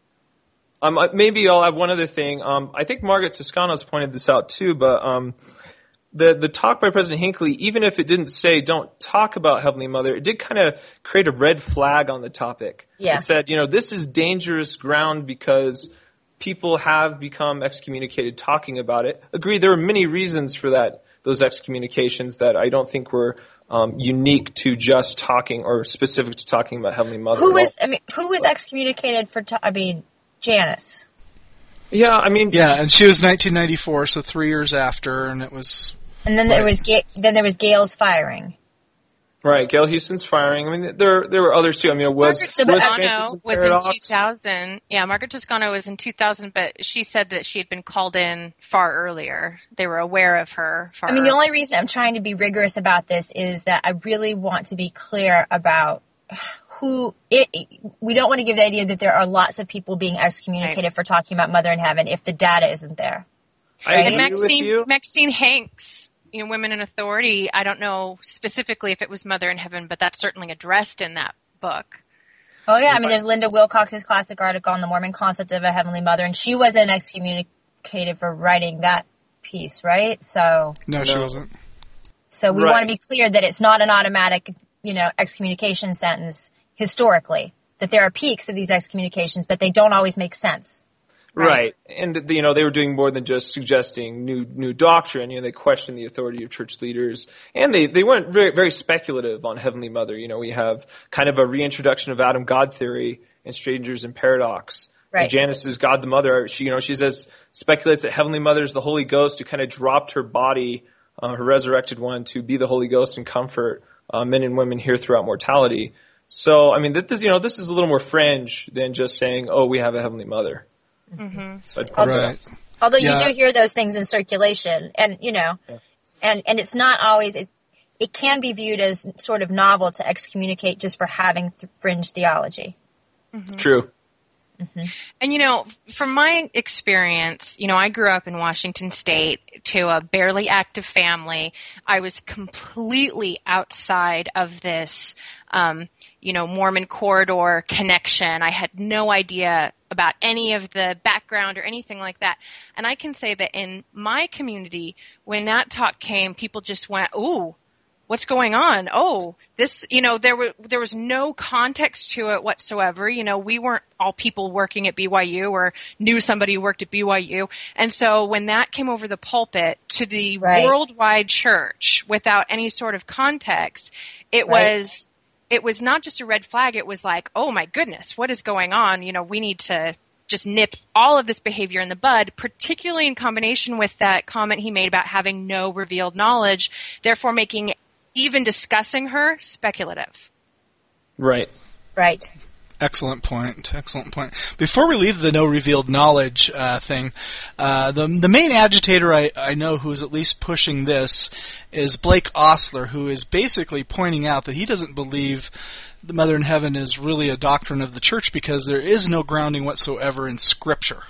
Speaker 4: Maybe I'll add one other thing. I think Margaret Toscano's pointed this out too, but the talk by President Hinckley, even if it didn't say don't talk about Heavenly Mother, it did kind of create a red flag on the topic. Yeah. It said, this is dangerous ground because people have become excommunicated talking about it. Agreed, there are many reasons for that, those excommunications that I don't think were unique to just talking or specific to talking about Heavenly Mother.
Speaker 5: Who was excommunicated for? Janice.
Speaker 2: Yeah, and she was 1994, so 3 years after, and it was.
Speaker 5: And then there was Gail's firing.
Speaker 4: Right, Gail Houston's firing. There were others too.
Speaker 3: Margaret Toscano was in 2000. Yeah, Margaret Toscano was in 2000, but she said that she had been called in far earlier. They were aware of her.
Speaker 5: The only reason I'm trying to be rigorous about this is that I really want to be clear about we don't want to give the idea that there are lots of people being excommunicated for talking about Mother in Heaven if the data isn't there.
Speaker 4: I
Speaker 3: And
Speaker 4: agree with you.
Speaker 3: Maxine Hanks, Women in Authority, I don't know specifically if it was Mother in Heaven, but that's certainly addressed in that book.
Speaker 5: Oh yeah, I mean, there's Linda Wilcox's classic article on the Mormon concept of a heavenly mother, and she wasn't excommunicated for writing that piece, right? So
Speaker 2: No, she wasn't.
Speaker 5: So we want to be clear that it's not an automatic, excommunication sentence historically, that there are peaks of these excommunications, but they don't always make sense.
Speaker 4: Right. And, they were doing more than just suggesting new doctrine. They questioned the authority of church leaders. And they weren't very, very speculative on Heavenly Mother. We have kind of a reintroduction of Adam-God theory in Strangers in Paradox.
Speaker 5: Right.
Speaker 4: And Janice is God the Mother. She says, speculates that Heavenly Mother is the Holy Ghost who kind of dropped her body, her resurrected one, to be the Holy Ghost and comfort men and women here throughout mortality. So, I mean, this is a little more fringe than just saying, oh, we have a Heavenly Mother.
Speaker 3: Mm-hmm.
Speaker 4: So I'd put that.
Speaker 5: Although you do hear those things in circulation, and and it's not always. It can be viewed as sort of novel to excommunicate just for having fringe theology.
Speaker 3: Mm-hmm.
Speaker 4: True.
Speaker 3: Mm-hmm. And from my experience, I grew up in Washington State to a barely active family. I was completely outside of this, Mormon corridor connection. I had no idea about any of the background or anything like that. And I can say that in my community, when that talk came, people just went, ooh, what's going on? Oh, this, there was no context to it whatsoever. We weren't all people working at BYU or knew somebody who worked at BYU. And so when that came over the pulpit to the worldwide church without any sort of context, it was not just a red flag. It was like, oh my goodness, what is going on? We need to just nip all of this behavior in the bud, particularly in combination with that comment he made about having no revealed knowledge, therefore making even discussing her speculative.
Speaker 4: Right.
Speaker 5: Right.
Speaker 2: Excellent point. Before we leave the no revealed knowledge thing, the main agitator I know who is at least pushing this is Blake Ostler, who is basically pointing out that he doesn't believe the Mother in Heaven is really a doctrine of the church because there is no grounding whatsoever in Scripture.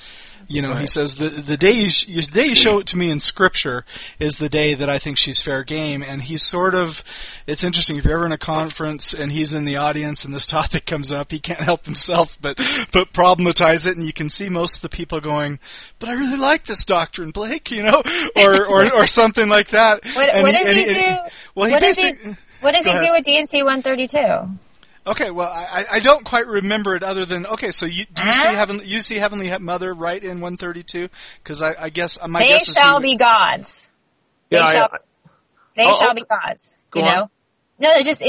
Speaker 2: He says the day you show it to me in Scripture is the day that I think she's fair game. And he's it's interesting, if you're ever in a conference and he's in the audience and this topic comes up, he can't help himself but problematize it, and you can see most of the people going, but I really like this doctrine, Blake, or something like that.
Speaker 5: What does he do? What does he do with D&C 132?
Speaker 2: Okay, well, I don't quite remember it other than, so you see Heavenly Mother right in 132? Because I guess my guess is...
Speaker 5: They shall be gods.
Speaker 4: Yeah,
Speaker 5: they shall be gods,
Speaker 4: Go on.
Speaker 5: No,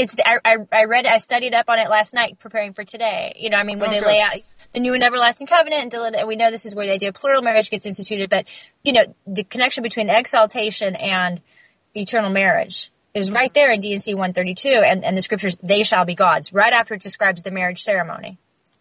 Speaker 5: I studied up on it last night preparing for today. When they lay out the new and everlasting covenant, and we know this is where the idea of plural marriage gets instituted, but, the connection between exaltation and eternal marriage is right there in D&C 132, and the scriptures, they shall be gods, right after it describes the marriage ceremony.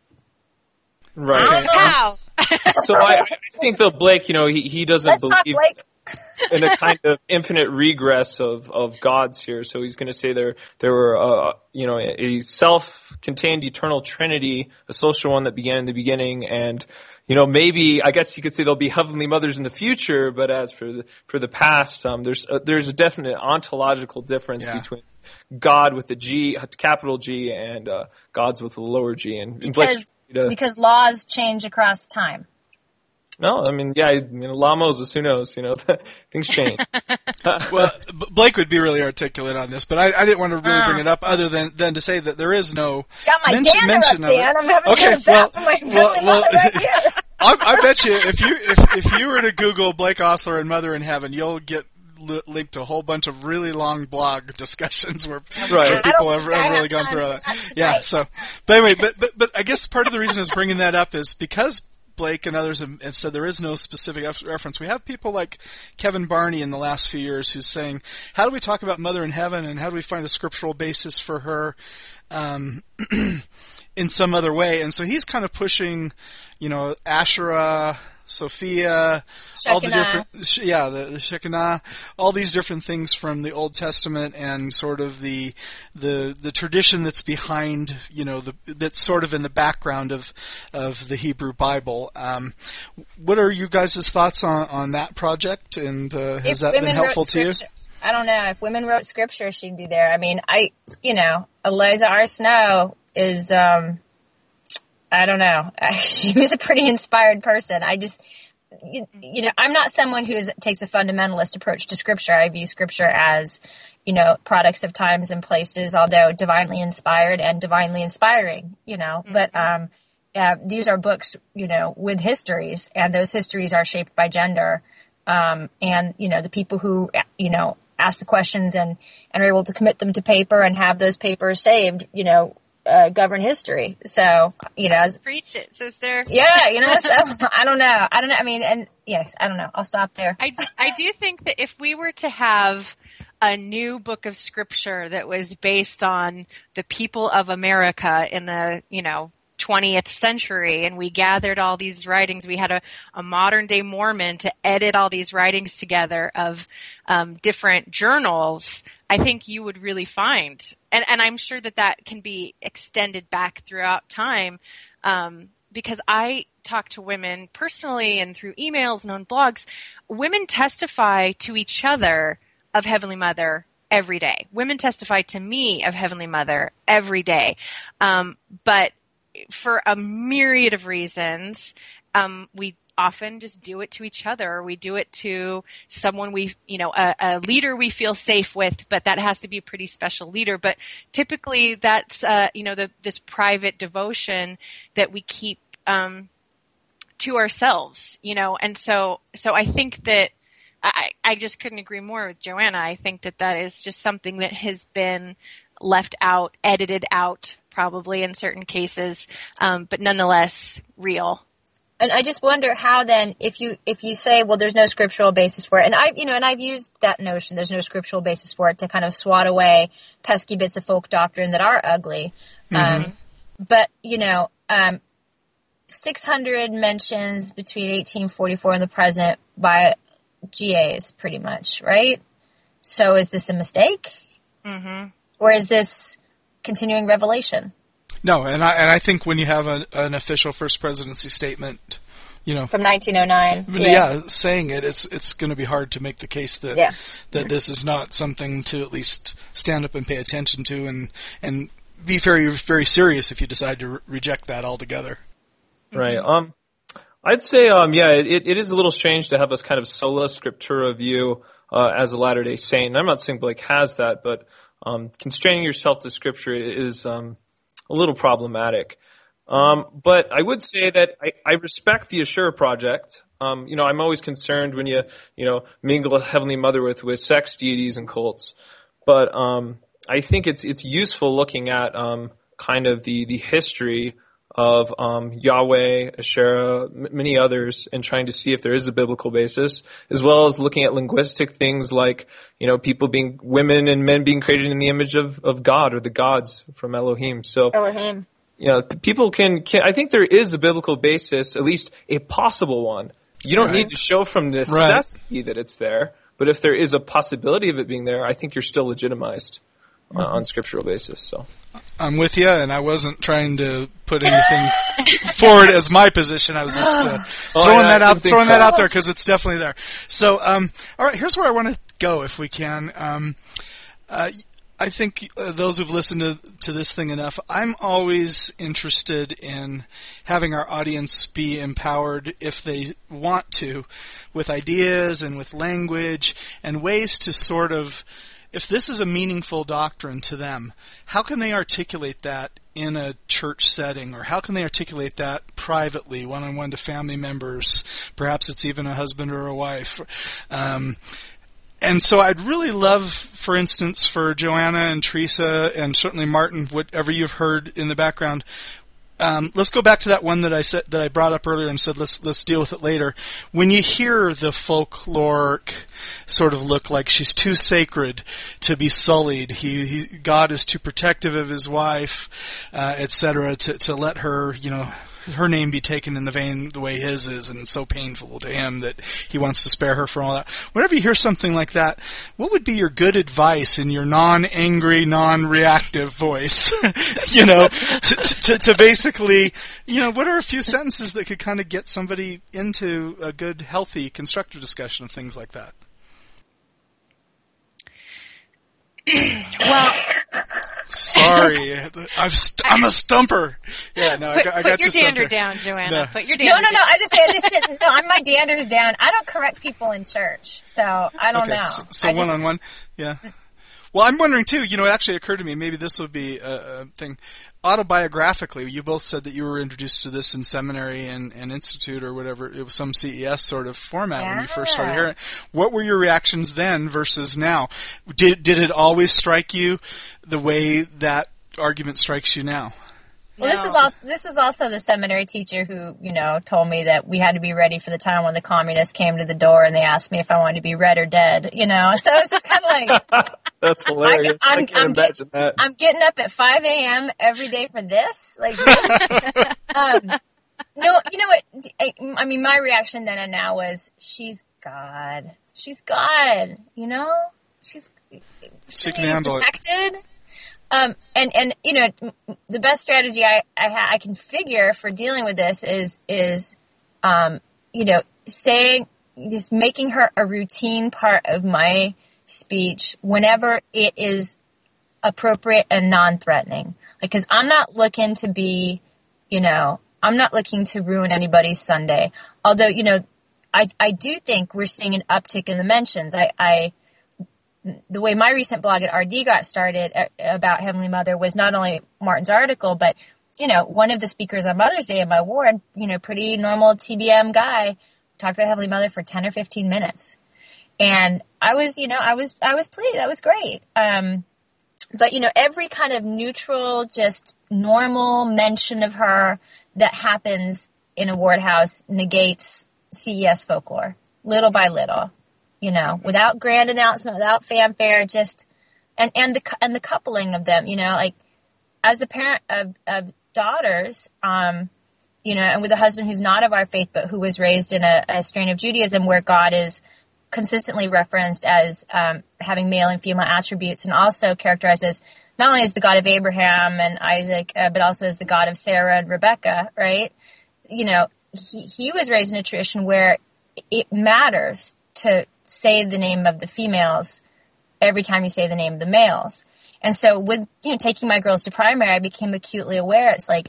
Speaker 4: Right.
Speaker 3: Wow.
Speaker 4: So I think though Blake, he doesn't
Speaker 5: Let's
Speaker 4: believe
Speaker 5: talk, Blake.
Speaker 4: in a kind of infinite regress of gods here. So he's going to say there were, a self-contained eternal trinity, a social one that began in the beginning, and maybe I guess you could say there'll be heavenly mothers in the future, but as for the past, there's a definite ontological difference between God with the G, capital G, and gods with the lower G. And
Speaker 2: Because
Speaker 5: laws change across time.
Speaker 4: No, I mean, La Moses, who knows? Things change.
Speaker 2: Well, Blake would be really articulate on this, but I didn't want to really bring it up other than to say that there is no
Speaker 5: got my
Speaker 2: mention
Speaker 5: up,
Speaker 2: of
Speaker 5: Dan.
Speaker 2: it.
Speaker 5: I'm having right here.
Speaker 2: I bet you if you were to Google Blake Ostler and Mother in Heaven, you'll get linked to a whole bunch of really long blog discussions where people have really gone through that. Yeah. So, but anyway, but I guess part of the reason I was bringing that up is because Blake and others have said there is no specific reference. We have people like Kevin Barney in the last few years who's saying, how do we talk about Mother in Heaven and how do we find a scriptural basis for her in some other way? And so he's kind of pushing, Asherah, Sophia, all the
Speaker 5: Shekinah.
Speaker 2: different, the Shekinah, all these different things from the Old Testament and sort of the tradition that's behind, that's sort of in the background of the Hebrew Bible. What are you guys' thoughts on that project, and has that been helpful to you?
Speaker 5: I don't know. If women wrote scripture, she'd be there. I mean, Eliza R. Snow is, I don't know. She was a pretty inspired person. I'm not someone who takes a fundamentalist approach to scripture. I view scripture as, products of times and places, although divinely inspired and divinely inspiring, But these are books, with histories, and those histories are shaped by gender. And, the people who, ask the questions and are able to commit them to paper and have those papers saved, govern history. So,
Speaker 3: Preach it, sister.
Speaker 5: Yeah, so I don't know. I mean, and yes, I don't know. I'll stop there.
Speaker 3: I do think that if we were to have a new book of scripture that was based on the people of America in the, 20th century, and we gathered all these writings, we had a modern day Mormon to edit all these writings together of different journals, I think you would really find, and I'm sure that can be extended back throughout time, because I talk to women personally and through emails and on blogs. Women testify to each other of Heavenly Mother every day. Women testify to me of Heavenly Mother every day. But for a myriad of reasons, we often just do it to each other. We do it to someone a leader we feel safe with, but that has to be a pretty special leader. But typically that's, this private devotion that we keep, to ourselves, and so I think that I just couldn't agree more with Joanna. I think that is just something that has been left out, edited out, probably in certain cases, but nonetheless real.
Speaker 5: And I just wonder how then, if you say, well, there's no scriptural basis for it, and I've used that notion, there's no scriptural basis for it, to kind of swat away pesky bits of folk doctrine that are ugly. Mm-hmm. But 600 mentions between 1844 and the present by GAs, pretty much, right? So is this a mistake? Mm-hmm. Or is this continuing revelation?
Speaker 2: No, and I think when you have an official First Presidency statement,
Speaker 5: from 1909,
Speaker 2: saying it's going to be hard to make the case that that this is not something to at least stand up and pay attention to, and be very, very serious if you decide to reject that altogether.
Speaker 4: Right. I'd say it is a little strange to have us kind of sola scriptura view as a Latter-day Saint. And I'm not saying Blake has that, but constraining yourself to Scripture is a little problematic. But I would say that I respect the Assure Project. I'm always concerned when you mingle Heavenly Mother with sex deities and cults. But I think it's useful looking at kind of the history of Yahweh, Asherah, many others, and trying to see if there is a biblical basis, as well as looking at linguistic things like, people being, women and men being created in the image of God, or the gods from Elohim. So,
Speaker 5: Elohim.
Speaker 4: People can, I think there is a biblical basis, at least a possible one. You don't need to show from necessity that it's there, but if there is a possibility of it being there, I think you're still legitimized on scriptural basis. So
Speaker 2: I'm with you, and I wasn't trying to put anything forward as my position. I was just throwing that out there because it's definitely there. So, all right, here's where I want to go, if we can. I think those who've listened to this thing enough, I'm always interested in having our audience be empowered, if they want to, with ideas and with language and ways to sort of, if this is a meaningful doctrine to them, how can they articulate that in a church setting, or how can they articulate that privately, one-on-one to family members? Perhaps it's even a husband or a wife. And so I'd really love, for instance, for Joanna and Teresa and certainly Martin, whatever you've heard in the background, let's go back to that one that I brought up earlier and said let's deal with it later. When you hear the folkloric sort of look like she's too sacred to be sullied, God is too protective of his wife, etc., to let her, her name be taken in the vein the way his is, and so painful to him that he wants to spare her from all that. Whenever you hear something like that, what would be your good advice in your non-angry, non-reactive voice? To basically, what are a few sentences that could kind of get somebody into a good, healthy, constructive discussion of things like that?
Speaker 3: Well,
Speaker 2: sorry, I'm a stumper. Yeah, no, I got
Speaker 3: put your
Speaker 2: to
Speaker 3: dander
Speaker 2: stumper.
Speaker 3: down, Joanna.
Speaker 2: No.
Speaker 3: Put your dander
Speaker 5: No. I just didn't. No, I'm my dander's down. I don't correct people in church, so I don't know.
Speaker 2: So one-on-one, yeah. Well, I'm wondering too. It actually occurred to me. Maybe this would be a thing. Autobiographically, you both said that you were introduced to this in seminary and institute or whatever. It was some CES sort of format when you first started hearing it. What were your reactions then versus now? Did it always strike you the way that argument strikes you now?
Speaker 5: Well, this is also the seminary teacher who, told me that we had to be ready for the time when the communists came to the door and they asked me if I wanted to be red or dead, So it's just kind of like...
Speaker 4: That's hilarious. I can't imagine that.
Speaker 5: I'm getting up at 5 a.m. every day for this? Like, no, you know what? I mean, my reaction then and now was, she's God. She's God, She's
Speaker 2: she can handle
Speaker 5: protected. And the best strategy I can figure for dealing with this is saying, just making her a routine part of my speech whenever it is appropriate and non-threatening. Because I'm not looking to be, I'm not looking to ruin anybody's Sunday. Although, I do think we're seeing an uptick in the mentions. The way my recent blog at RD got started about Heavenly Mother was not only Martin's article, but, one of the speakers on Mother's Day in my ward, pretty normal TBM guy, talked about Heavenly Mother for 10 or 15 minutes. And I was pleased. That was great. But, every kind of neutral, just normal mention of her that happens in a ward house negates CES folklore, little by little, without grand announcement, without fanfare, just, and the coupling of them, like, as the parent of daughters, and with a husband who's not of our faith, but who was raised in a strain of Judaism where God is consistently referenced as having male and female attributes, and also characterized as not only as the God of Abraham and Isaac, but also as the God of Sarah and Rebecca, right? He was raised in a tradition where it matters to say the name of the females every time you say the name of the males. And so with, taking my girls to primary, I became acutely aware. It's like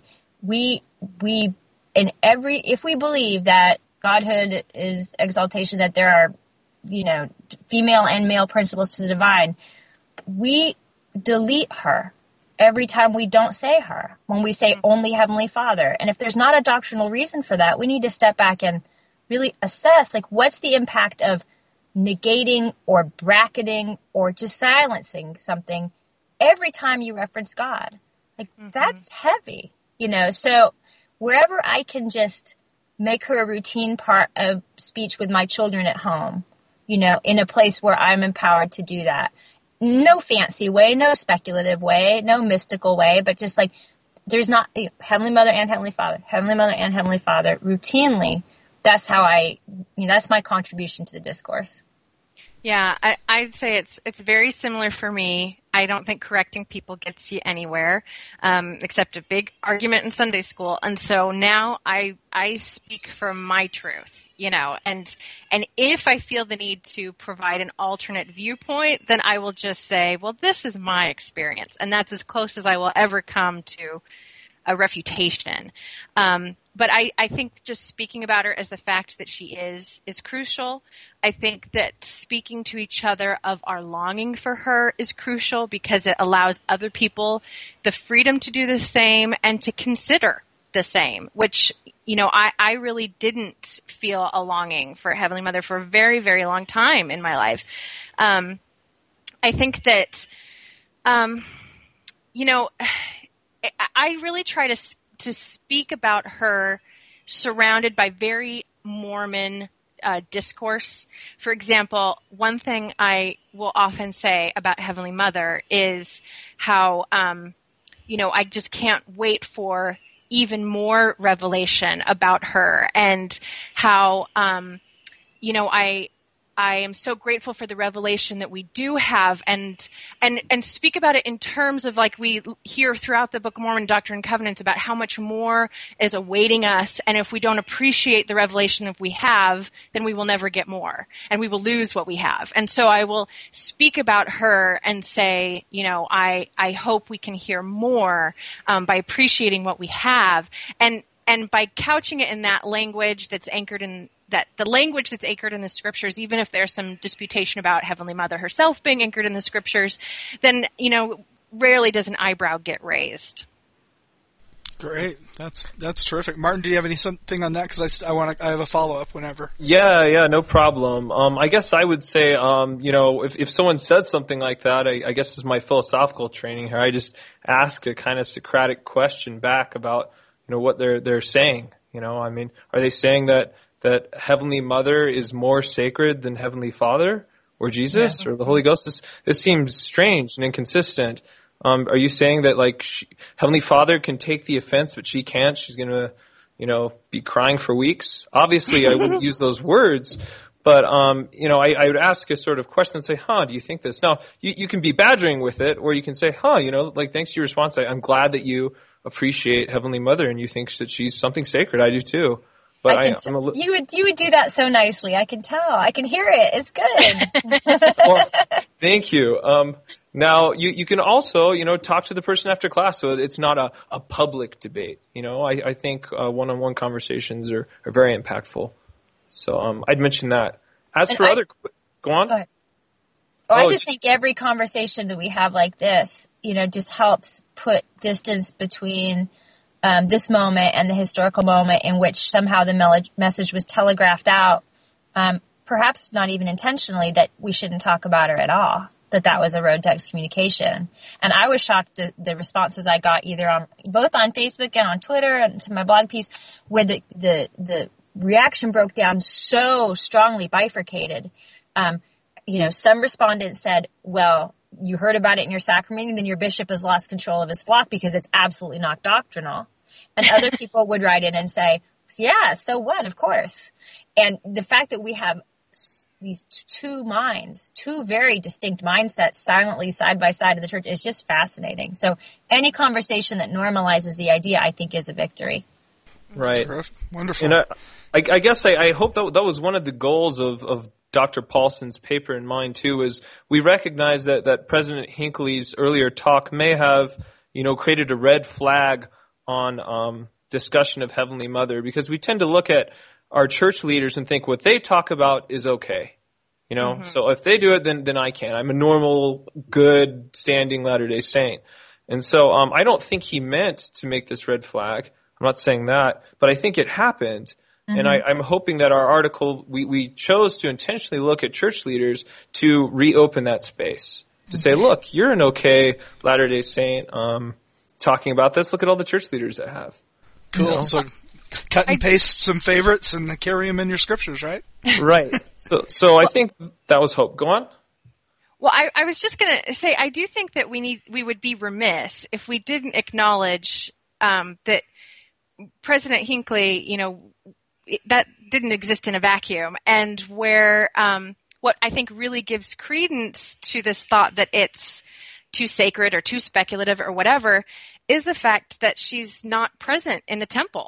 Speaker 5: if we believe that Godhood is exaltation, that there are, female and male principles to the divine, we delete her every time we don't say her, when we say only Heavenly Father. And if there's not a doctrinal reason for that, we need to step back and really assess, like, what's the impact of negating or bracketing or just silencing something every time you reference God. Like, that's heavy, So wherever I can just make her a routine part of speech with my children at home, in a place where I'm empowered to do that. No fancy way, no speculative way, no mystical way, but just like, there's not Heavenly Mother and Heavenly Father, Heavenly Mother and Heavenly Father routinely. That's how that's my contribution to the discourse.
Speaker 3: Yeah, I'd say it's very similar for me. I don't think correcting people gets you anywhere, except a big argument in Sunday school. And so now I speak from my truth, and if I feel the need to provide an alternate viewpoint, then I will just say, well, this is my experience. And that's as close as I will ever come to a refutation. But I think just speaking about her as the fact that she is crucial. I think that speaking to each other of our longing for her is crucial because it allows other people the freedom to do the same and to consider the same, which, I really didn't feel a longing for Heavenly Mother for a very, very long time in my life. I think that, I really try to speak about her surrounded by very Mormon discourse. For example, one thing I will often say about Heavenly Mother is how, I just can't wait for even more revelation about her, and how, I am so grateful for the revelation that we do have, and speak about it in terms of, like, we hear throughout the Book of Mormon, Doctrine and Covenants, about how much more is awaiting us, and if we don't appreciate the revelation that we have, then we will never get more, and we will lose what we have. And so I will speak about her and say, I hope we can hear more by appreciating what we have, and by couching it in that language that's anchored in the language that's anchored in the scriptures, even if there's some disputation about Heavenly Mother herself being anchored in the scriptures, then, rarely does an eyebrow get raised.
Speaker 2: Great. That's terrific. Martin, do you have anything on that? Because I have a follow-up whenever.
Speaker 4: Yeah, no problem. I guess I would say, if someone said something like that, I guess this is my philosophical training here. I just ask a kind of Socratic question back about, what they're saying. Are they saying that Heavenly Mother is more sacred than Heavenly Father or Jesus or the Holy Ghost? This seems strange and inconsistent. Are you saying that, like, Heavenly Father can take the offense, but she can't? She's going to, be crying for weeks? Obviously, I wouldn't use those words, but, I would ask a sort of question and say, do you think this? Now, you can be badgering with it, or you can say, thanks to your response, I'm glad that you appreciate Heavenly Mother and you think that she's something sacred. I do too. But
Speaker 5: you would do that so nicely. I can tell. I can hear it. It's good.
Speaker 4: Well, thank you. Now you can also talk to the person after class, so it's not a public debate. I think one-on-one conversations are very impactful. So I'd mention that. As for other, go on.
Speaker 5: Go ahead. I just think every conversation that we have like this, just helps put distance between this moment and the historical moment in which somehow the message was telegraphed out, perhaps not even intentionally, that we shouldn't talk about her at all, that was a road to excommunication. And I was shocked the responses I got both on Facebook and on Twitter and to my blog piece, where the reaction broke down so strongly bifurcated. Some respondents said, well, you heard about it in your sacrament, and then your bishop has lost control of his flock because it's absolutely not doctrinal. And other people would write in and say, yeah, so what? Of course. And the fact that we have these two very distinct mindsets silently side by side in the church is just fascinating. So any conversation that normalizes the idea, I think, is a victory.
Speaker 4: Right.
Speaker 2: Wonderful.
Speaker 4: And I guess I hope that was one of the goals of Dr. Paulson's paper in mind too, is we recognize that President Hinckley's earlier talk may have, created a red flag on discussion of Heavenly Mother, because we tend to look at our church leaders and think what they talk about is okay. So if they do it, then I can. I'm a normal, good, standing Latter-day Saint. And so I don't think he meant to make this red flag. I'm not saying that, but I think it happened. Mm-hmm. And I'm hoping that our article, we chose to intentionally look at church leaders to reopen that space. To say, look, you're an okay Latter-day Saint talking about this. Look at all the church leaders that have.
Speaker 2: Cool. So cut and paste some favorites and carry them in your scriptures, right?
Speaker 4: Right. So I think that was hope. Go on.
Speaker 3: Well, I was just going to say, I do think that we would be remiss if we didn't acknowledge that President Hinckley, that didn't exist in a vacuum, and where what I think really gives credence to this thought that it's too sacred or too speculative or whatever is the fact that she's not present in the temple.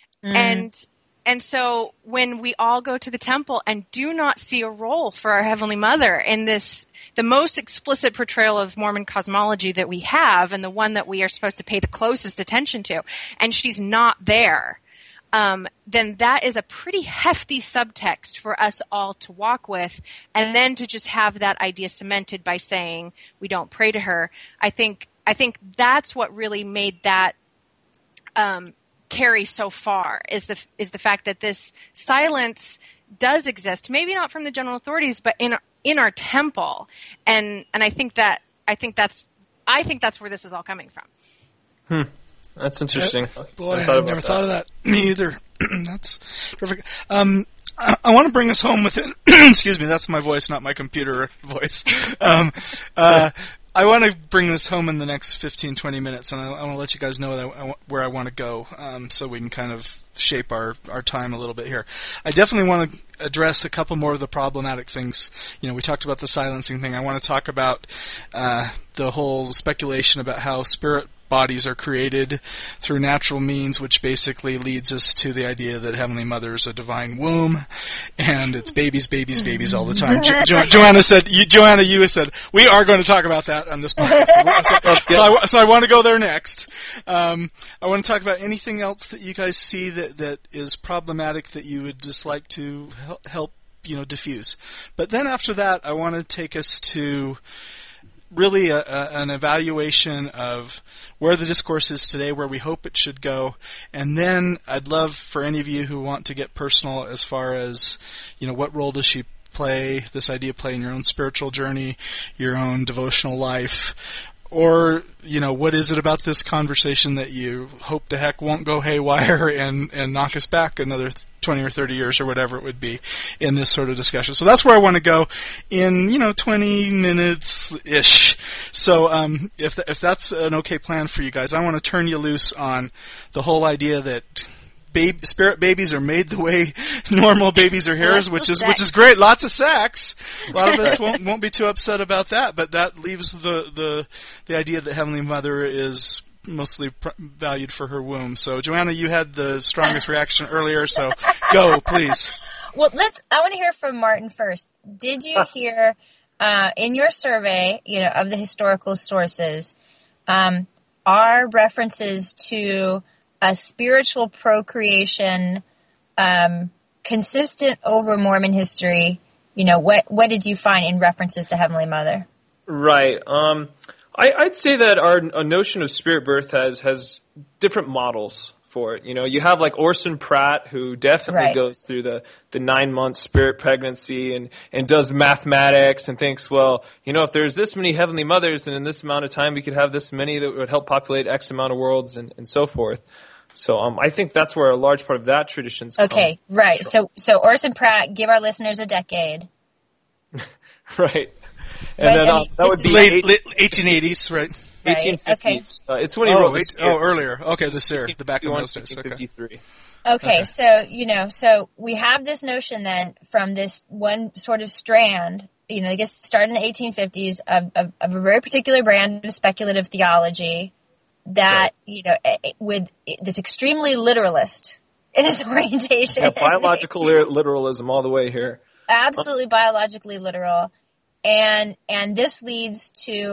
Speaker 3: And so when we all go to the temple and do not see a role for our Heavenly Mother in this, the most explicit portrayal of Mormon cosmology that we have, and the one that we are supposed to pay the closest attention to, and she's not there, then that is a pretty hefty subtext for us all to walk with, and then to just have that idea cemented by saying we don't pray to her. I think that's what really made that carry so far, is the fact that this silence does exist, maybe not from the general authorities, but in our temple, and I think that's where this is all coming from.
Speaker 4: That's interesting.
Speaker 2: Boy, I never thought of that. Me either. That's perfect. I want to bring us home with it. Excuse me, that's my voice, not my computer voice. I I want to bring this home in the next 15, 20 minutes, and I want to let you guys know where I want to go, so we can kind of shape our time a little bit here. I definitely want to address a couple more of the problematic things. We talked about the silencing thing. I want to talk about the whole speculation about how spirit bodies are created through natural means, which basically leads us to the idea that Heavenly Mother is a divine womb, and it's babies all the time. Joanna, you said, we are going to talk about that on this podcast. So I want to go there next. I want to talk about anything else that you guys see that is problematic that you would just like to help, diffuse. But then after that, I want to take us to really an evaluation of where the discourse is today, where we hope it should go, and then I'd love for any of you who want to get personal as far as, what role does she play, this idea play in your own spiritual journey, your own devotional life, or, what is it about this conversation that you hope the heck won't go haywire and knock us back another 20 or 30 years or whatever it would be in this sort of discussion. So that's where I want to go in, 20 minutes-ish. So if that's an okay plan for you guys, I want to turn you loose on the whole idea that spirit babies are made the way normal babies are hairs, which is great. Lots of sex. A lot of us won't be too upset about that, but that leaves the idea that Heavenly Mother is mostly valued for her womb. So, Joanna, you had the strongest reaction earlier, so go, please.
Speaker 5: Well, I want to hear from Martin first. Did you hear in your survey, of the historical sources, are references to a spiritual procreation consistent over Mormon history? What did you find in references to Heavenly Mother?
Speaker 4: Right. I'd say that our notion of spirit birth has different models for it. You have like Orson Pratt, who definitely goes through the 9-month spirit pregnancy and does mathematics and thinks, well, if there's this many Heavenly Mothers, then in this amount of time we could have this many that would help populate X amount of worlds and so forth. So I think that's where a large part of that tradition's come.
Speaker 5: Okay, right. So Orson Pratt, give our listeners a decade.
Speaker 4: Right. And then that would be
Speaker 2: late 1880s, right?
Speaker 4: 1850s.
Speaker 5: Okay.
Speaker 4: It's when he wrote this.
Speaker 2: Earlier. Okay, the back of those days.
Speaker 5: Okay, so we have this notion then from this one sort of strand, I guess it started in the 1850s of a very particular brand of speculative theology that, with this extremely literalist in its orientation.
Speaker 4: Yeah, biological literalism all the way here.
Speaker 5: Absolutely biologically literal. And this leads,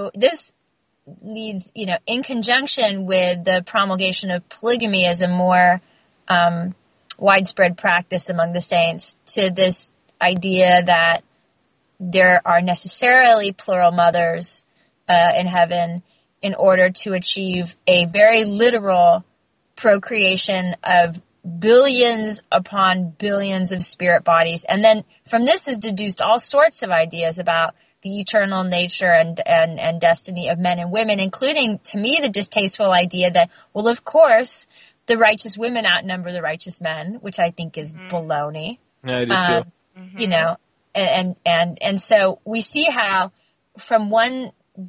Speaker 5: in conjunction with the promulgation of polygamy as a more widespread practice among the saints, to this idea that there are necessarily plural mothers in heaven in order to achieve a very literal procreation of billions upon billions of spirit bodies. And then from this is deduced all sorts of ideas about the eternal nature and destiny of men and women, including, to me, the distasteful idea that, well, of course, the righteous women outnumber the righteous men, which I think is baloney.
Speaker 4: Yeah, I do too.
Speaker 5: And so we see how from one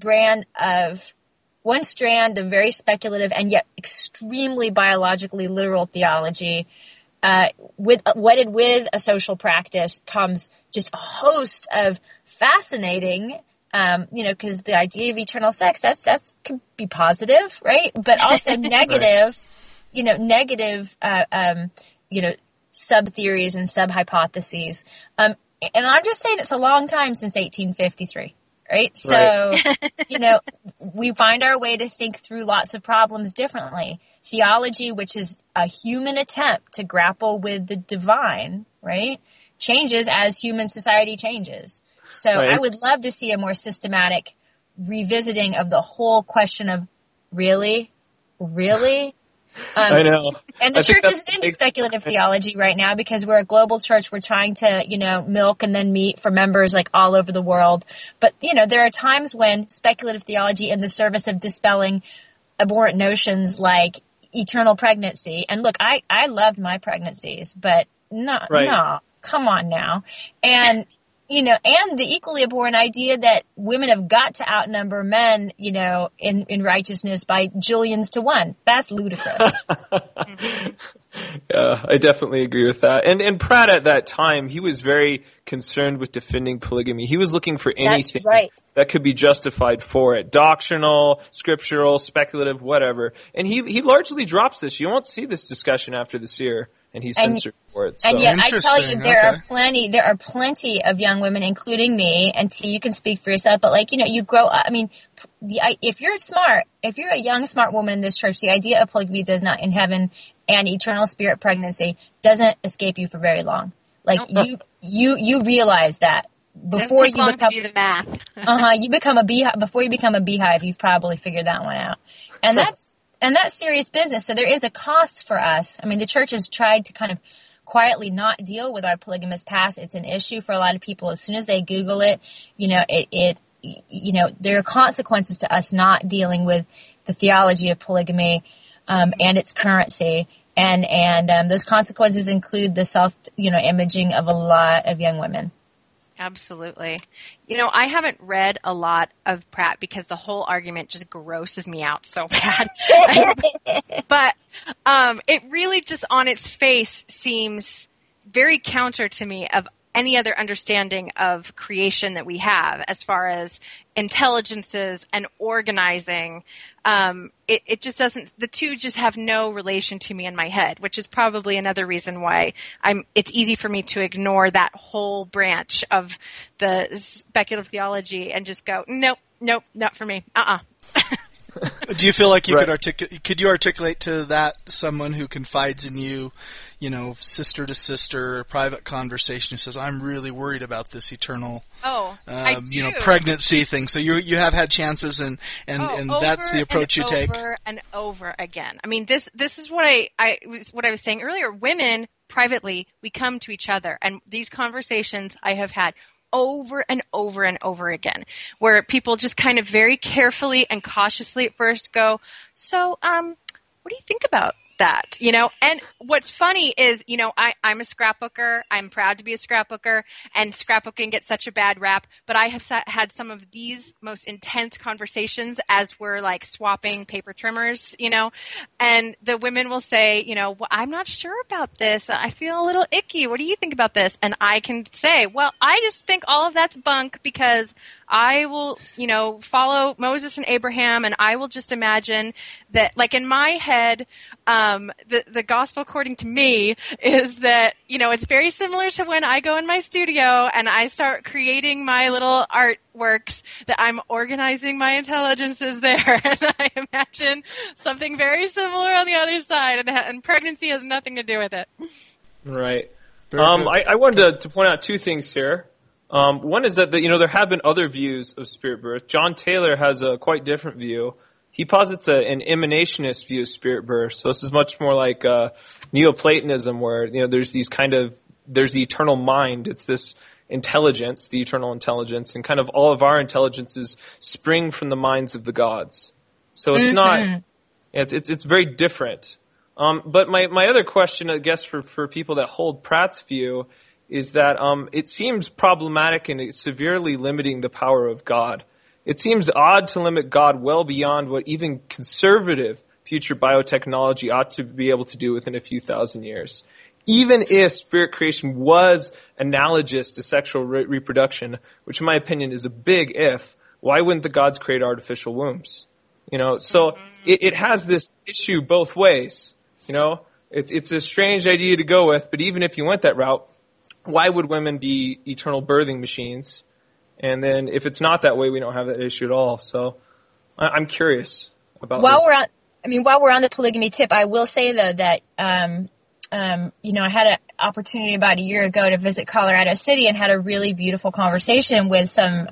Speaker 5: strand of very speculative and yet extremely biologically literal theology, wedded with a social practice, comes just a host of fascinating, because the idea of eternal sex, that's could be positive, right? But also negative, sub-theories and sub-hypotheses. And I'm just saying it's a long time since 1853. Right? So, we find our way to think through lots of problems differently. Theology, which is a human attempt to grapple with the divine, right, changes as human society changes. So I would love to see a more systematic revisiting of the whole question of really?
Speaker 4: I know.
Speaker 5: And the church isn't into speculative theology right now because we're a global church. We're trying to, milk and then meat for members like all over the world. But, there are times when speculative theology in the service of dispelling abhorrent notions like eternal pregnancy. And look, I loved my pregnancies, but no, come on now. And and the equally abhorrent idea that women have got to outnumber men, in righteousness by jillions to one. That's ludicrous.
Speaker 4: Yeah, I definitely agree with that. And Pratt at that time, he was very concerned with defending polygamy. He was looking for anything that could be justified for it. Doctrinal, scriptural, speculative, whatever. And he largely drops this. You won't see this discussion after this year. And he's censored for it. So.
Speaker 5: And yet, I tell you, there are plenty of young women, including me, and T, you can speak for yourself, but you grow up, if you're smart, if you're a young, smart woman in this church, the idea of polygamy does not, in heaven, and eternal spirit pregnancy doesn't escape you for very long. You realize that before you become,
Speaker 3: to do the math.
Speaker 5: you become a beehive, before you become a beehive, you've probably figured that one out. And that's serious business. So there is a cost for us. The church has tried to kind of quietly not deal with our polygamous past. It's an issue for a lot of people. As soon as they Google it, there are consequences to us not dealing with the theology of polygamy, and its currency. And those consequences include the imaging of a lot of young women.
Speaker 3: Absolutely. I haven't read a lot of Pratt because the whole argument just grosses me out so bad. But it really just on its face seems very counter to me of any other understanding of creation that we have as far as intelligences and organizing. It just doesn't, the two just have no relation to me in my head, which is probably another reason why it's easy for me to ignore that whole branch of the speculative theology and just go, nope, not for me.
Speaker 2: Do you feel like you could you articulate to that someone who confides in you, sister to sister, private conversation, who says, I'm really worried about this eternal, pregnancy thing. So you have had chances and that's the approach you take.
Speaker 3: Over and over again. This is what I was saying earlier. Women privately, we come to each other, and these conversations I have had over and over and over again, where people just kind of very carefully and cautiously at first go, so, what do you think about that? And what's funny is, I'm a scrapbooker. I'm proud to be a scrapbooker, and scrapbooking gets such a bad rap, but I have had some of these most intense conversations as we're swapping paper trimmers, and the women will say, well, I'm not sure about this. I feel a little icky. What do you think about this? And I can say, well, I just think all of that's bunk because I will, follow Moses and Abraham, and I will just imagine that, in my head, the gospel according to me is that, it's very similar to when I go in my studio and I start creating my little artworks, that I'm organizing my intelligences there, and I imagine something very similar on the other side, and pregnancy has nothing to do with it.
Speaker 4: Right. I wanted to point out two things here. One is that there have been other views of spirit birth. John Taylor has a quite different view. He posits an emanationist view of spirit birth. So this is much more like Neoplatonism, where there's the eternal mind. It's this intelligence, the eternal intelligence, and kind of all of our intelligences spring from the minds of the gods. So it's not. It's very different. But my other question, I guess, for people that hold Pratt's view, is that it seems problematic and it's severely limiting the power of God. It seems odd to limit God well beyond what even conservative future biotechnology ought to be able to do within a few thousand years. Even if spirit creation was analogous to sexual reproduction, which in my opinion is a big if, why wouldn't the gods create artificial wombs? So it has this issue both ways. It's a strange idea to go with, but even if you went that route, why would women be eternal birthing machines? And then if it's not that way, we don't have that issue at all. So I'm curious about
Speaker 5: while we're on the polygamy tip, I will say though that, I had an opportunity about a year ago to visit Colorado City and had a really beautiful conversation with some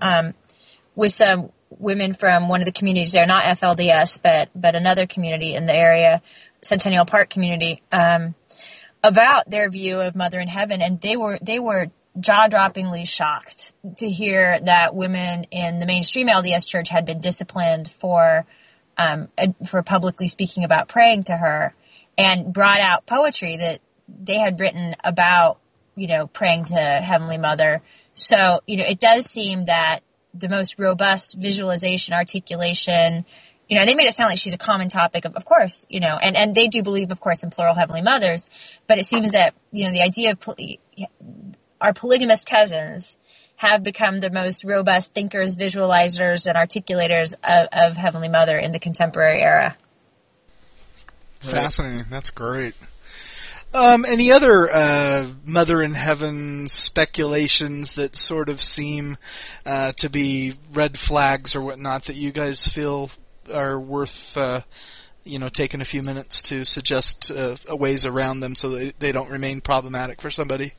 Speaker 5: women from one of the communities there, not FLDS, but another community in the area, Centennial Park community, about their view of Mother in Heaven, and they were jaw-droppingly shocked to hear that women in the mainstream LDS church had been disciplined for publicly speaking about praying to her, and brought out poetry that they had written about, praying to Heavenly Mother So, it does seem that the most robust visualization, articulation, they made it sound like she's a common topic of course, and they do believe, of course, in plural heavenly mothers, but it seems that, the idea of our polygamous cousins have become the most robust thinkers, visualizers, and articulators of Heavenly Mother in the contemporary era.
Speaker 2: Fascinating. That's great. Any other Mother in Heaven speculations that sort of seem to be red flags or whatnot that you guys feel are worth, taking a few minutes to suggest ways around them so that they don't remain problematic for somebody?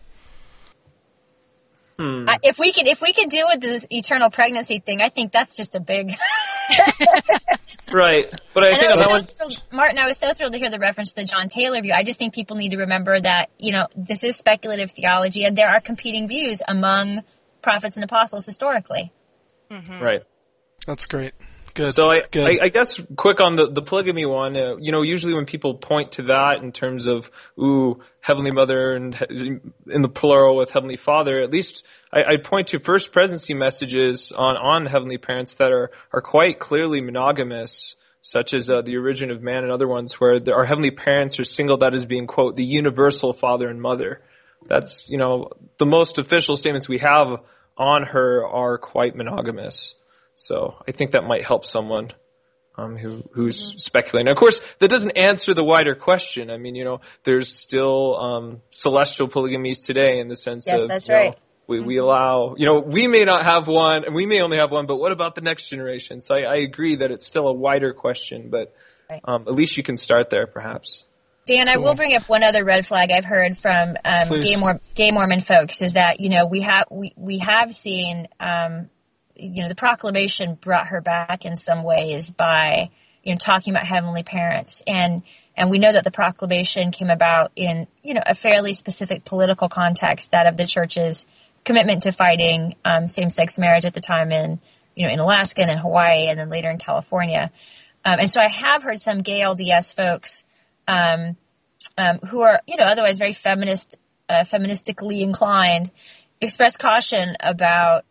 Speaker 5: If we could deal with this eternal pregnancy thing, I think that's just a big.
Speaker 4: Right, but I think
Speaker 5: Martin, I was so thrilled to hear the reference to the John Taylor view. I just think people need to remember that this is speculative theology, and there are competing views among prophets and apostles historically.
Speaker 3: Mm-hmm.
Speaker 4: Right.
Speaker 2: That's great. Good.
Speaker 4: So
Speaker 2: Good.
Speaker 4: I guess quick on the polygamy one, usually when people point to that in terms of, Heavenly Mother and in the plural with Heavenly Father, at least I point to first presidency messages on Heavenly Parents that are quite clearly monogamous, such as the Origin of Man and other ones where our Heavenly Parents are singled out as being, quote, the universal Father and Mother. That's, the most official statements we have on her are quite monogamous. So I think that might help someone who's speculating. Of course, that doesn't answer the wider question. I mean, there's still celestial polygamies today in the sense of
Speaker 5: that's right.
Speaker 4: We allow, we may not have one, and we may only have one, but what about the next generation? So I agree that it's still a wider question, but at least you can start there, perhaps.
Speaker 5: Dan, I will bring up one other red flag I've heard from gay Mormon folks is that we have seen. The proclamation brought her back in some ways by, talking about heavenly parents. And we know that the proclamation came about in, a fairly specific political context, that of the church's commitment to fighting same-sex marriage at the time in Alaska and in Hawaii and then later in California. And so I have heard some gay LDS folks who are, otherwise very feministically inclined express caution about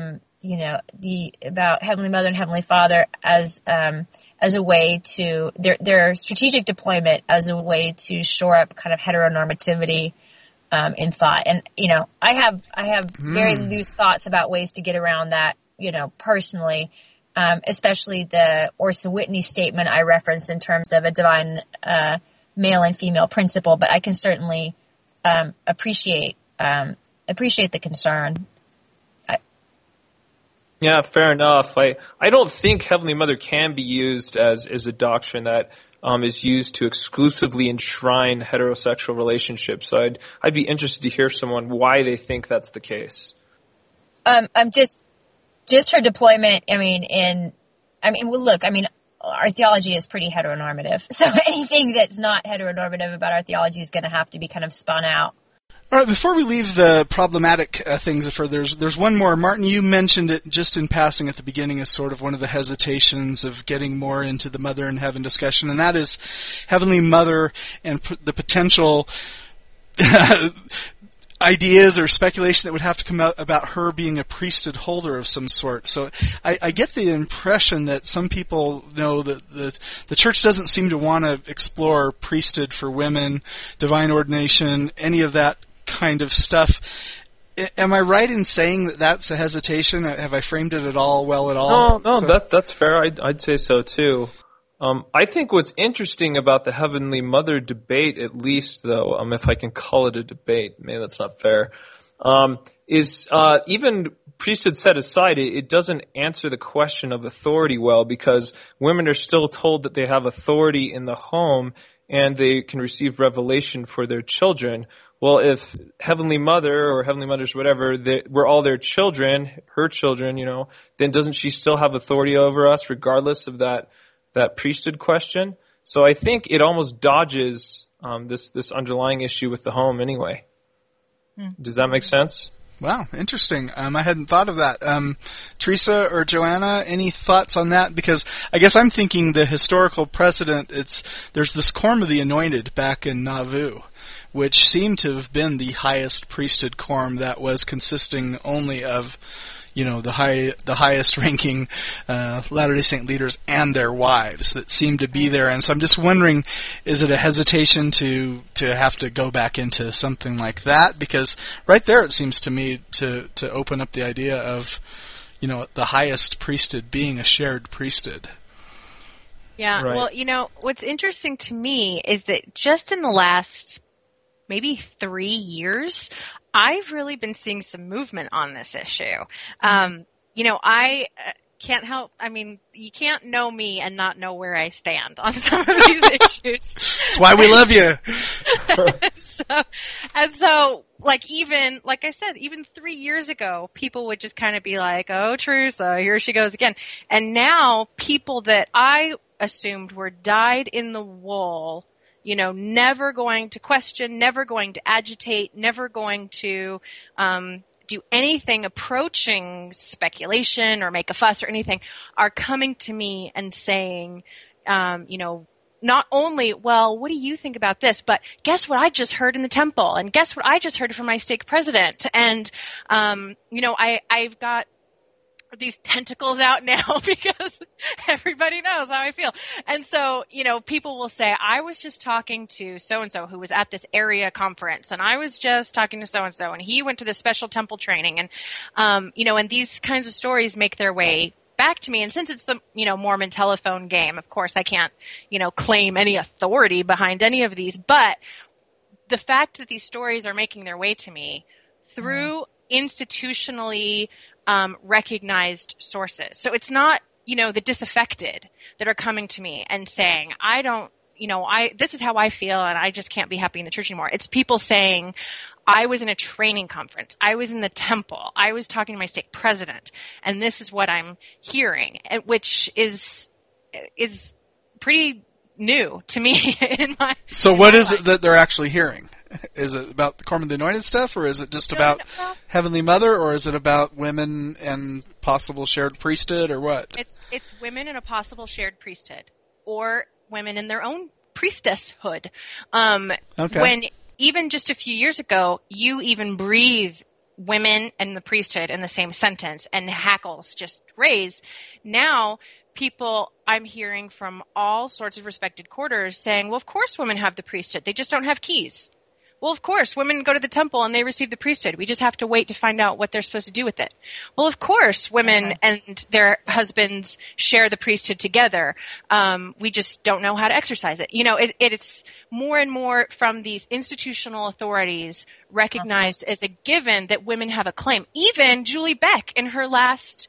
Speaker 5: about Heavenly Mother and Heavenly Father as a way to their strategic deployment as a way to shore up kind of heteronormativity in thought. And I have very loose thoughts about ways to get around that. Personally, especially the Orson Whitney statement I referenced in terms of a divine male and female principle. But I can certainly appreciate the concern.
Speaker 4: Yeah, fair enough. I don't think Heavenly Mother can be used as a doctrine that is used to exclusively enshrine heterosexual relationships. So I'd be interested to hear someone why they think that's the case.
Speaker 5: I'm just her deployment. Our theology is pretty heteronormative. So anything that's not heteronormative about our theology is going to have to be kind of spun out.
Speaker 2: All right, before we leave the problematic things further, there's one more. Martin, you mentioned it just in passing at the beginning as sort of one of the hesitations of getting more into the Mother in Heaven discussion, and that is Heavenly Mother and the potential ideas or speculation that would have to come out about her being a priesthood holder of some sort. So I get the impression that some people know that the church doesn't seem to want to explore priesthood for women, divine ordination, any of that kind of stuff. Am I right in saying that that's a hesitation? Have I framed it at all well at all?
Speaker 4: No, that's fair. I'd say so too. I think what's interesting about the Heavenly Mother debate, at least though, if I can call it a debate, maybe that's not fair, is even priesthood set aside, it doesn't answer the question of authority well, because women are still told that they have authority in the home and they can receive revelation for their children. Well, if Heavenly Mother or Heavenly Mothers, whatever, we're all their children, her children, then doesn't she still have authority over us regardless of that priesthood question? So I think it almost dodges this underlying issue with the home anyway. Does that make sense?
Speaker 2: Wow, interesting. I hadn't thought of that. Teresa or Joanna, any thoughts on that? Because I guess I'm thinking the historical precedent, there's this Quorum of the Anointed back in Nauvoo, which seemed to have been the highest priesthood quorum that was consisting only of, the highest ranking Latter-day Saint leaders and their wives that seemed to be there. And so I'm just wondering, is it a hesitation to have to go back into something like that? Because right there it seems to me to open up the idea of, the highest priesthood being a shared priesthood.
Speaker 3: Yeah,
Speaker 4: Right.
Speaker 3: well, what's interesting to me is that just in the last maybe 3 years, I've really been seeing some movement on this issue. I can't help, you can't know me and not know where I stand on some of these issues.
Speaker 2: That's why we love you.
Speaker 3: So, like I said, even 3 years ago, people would just kind of be like, oh, Teresa, here she goes again. And now people that I assumed were dyed in the wool, never going to question, never going to agitate, never going to do anything approaching speculation or make a fuss or anything, are coming to me and saying, not only, well, what do you think about this, but guess what I just heard in the temple, and guess what I just heard from my stake president, and I've got these tentacles out now because everybody knows how I feel. And so, people will say, I was just talking to so-and-so who was at this area conference, and I was just talking to so-and-so, and he went to this special temple training. And, and these kinds of stories make their way back to me. And since it's the, Mormon telephone game, of course I can't, claim any authority behind any of these. But the fact that these stories are making their way to me through institutionally recognized sources. So it's not, the disaffected that are coming to me and saying, this is how I feel and I just can't be happy in the church anymore. It's people saying, I was in a training conference. I was in the temple. I was talking to my stake president, and this is what I'm hearing, which is pretty new to me in my.
Speaker 2: So what is it that they're actually hearing? Is it about the Quorum of the Anointed stuff, or is it just about Heavenly Mother, or is it about women and possible shared priesthood, or what?
Speaker 3: It's women in a possible shared priesthood, or women in their own priestesshood.
Speaker 2: Okay.
Speaker 3: When even just a few years ago, you even breathed women and the priesthood in the same sentence, and hackles just raise. Now, people I'm hearing from all sorts of respected quarters saying, well, of course women have the priesthood. They just don't have keys. Well, of course, women go to the temple and they receive the priesthood. We just have to wait to find out what they're supposed to do with it. Well, of course, women and their husbands share the priesthood together. We just don't know how to exercise it. It's more and more from these institutional authorities recognized as a given that women have a claim. Even Julie Beck in her last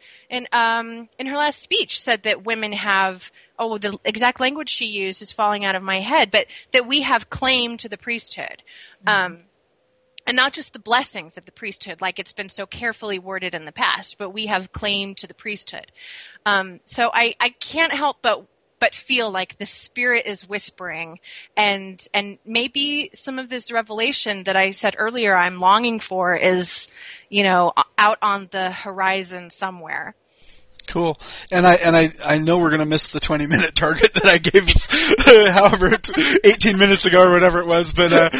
Speaker 3: speech said that women have, the exact language she used is falling out of my head, but that we have claim to the priesthood. And not just the blessings of the priesthood, like it's been so carefully worded in the past, but we have claim to the priesthood. So I can't help but feel like the Spirit is whispering, and maybe some of this revelation that I said earlier I'm longing for is, out on the horizon somewhere.
Speaker 2: Cool. And I know we're going to miss the 20-minute target that I gave us, however, 18 minutes ago or whatever it was. But,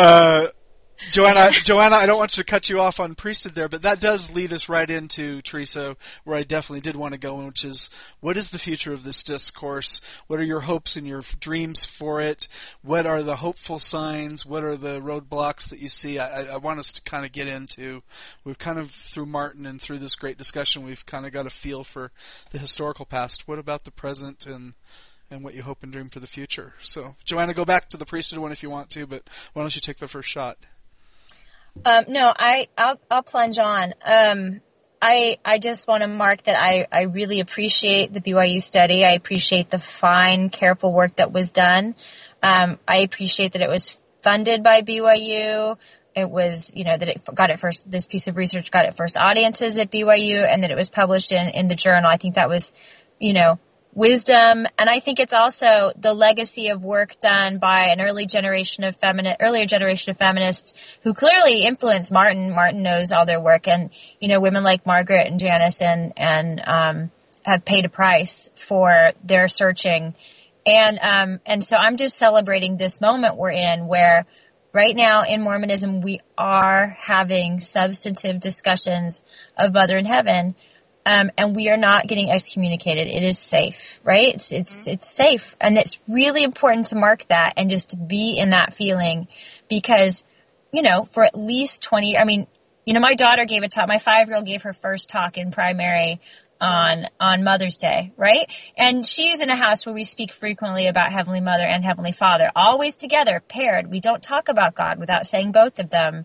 Speaker 2: Joanna, I don't want you to cut you off on priesthood there, but that does lead us right into, Teresa, where I definitely did want to go, which is, what is the future of this discourse? What are your hopes and your dreams for it? What are the hopeful signs? What are the roadblocks that you see? I want us to kind of get into, we've kind of, through Martin and through this great discussion, we've kind of got a feel for the historical past. What about the present and what you hope and dream for the future? So, Joanna, go back to the priesthood one if you want to, but why don't you take the first shot?
Speaker 5: No, I'll plunge on. I just want to mark that I really appreciate the BYU study. I appreciate the fine, careful work that was done. I appreciate that it was funded by BYU. It was, that it got it first, this piece of research got it first audiences at BYU, and that it was published in the journal. I think that was, wisdom. And I think it's also the legacy of work done by an earlier generation of feminists who clearly influenced Martin. Martin knows all their work, and, women like Margaret and Janice and have paid a price for their searching. And so I'm just celebrating this moment we're in where right now in Mormonism, we are having substantive discussions of Mother in Heaven, and we are not getting excommunicated. It is safe, right? It's safe, and it's really important to mark that and just to be in that feeling, because, for at least 20, my daughter gave a talk. My 5-year-old gave her first talk in primary on Mother's Day, right? And she's in a house where we speak frequently about Heavenly Mother and Heavenly Father, always together, paired. We don't talk about God without saying both of them.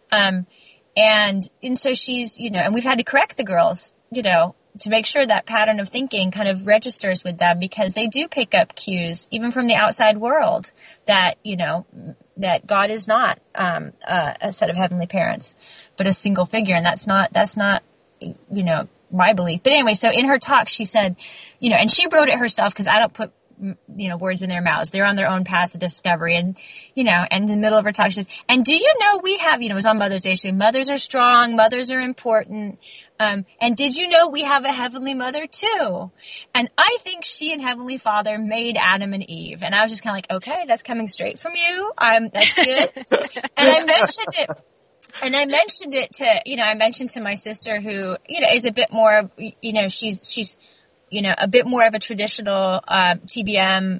Speaker 5: And so she's, and we've had to correct the girls, to make sure that pattern of thinking kind of registers with them, because they do pick up cues, even from the outside world, that, that God is not a set of heavenly parents, but a single figure. And that's not, my belief. But anyway, so in her talk, she said, and she wrote it herself, because I don't put, words in their mouths. They're on their own path of discovery. And, and in the middle of her talk, she says, and do you know we have, it was on Mother's Day. She said, mothers are strong. Mothers are important. And did you know we have a Heavenly Mother too? And I think she and Heavenly Father made Adam and Eve. And I was just kind of like, okay, that's coming straight from you. That's good. And I mentioned it. And I mentioned it to, I mentioned to my sister who, is a bit more of, she's, a bit more of a traditional, TBM,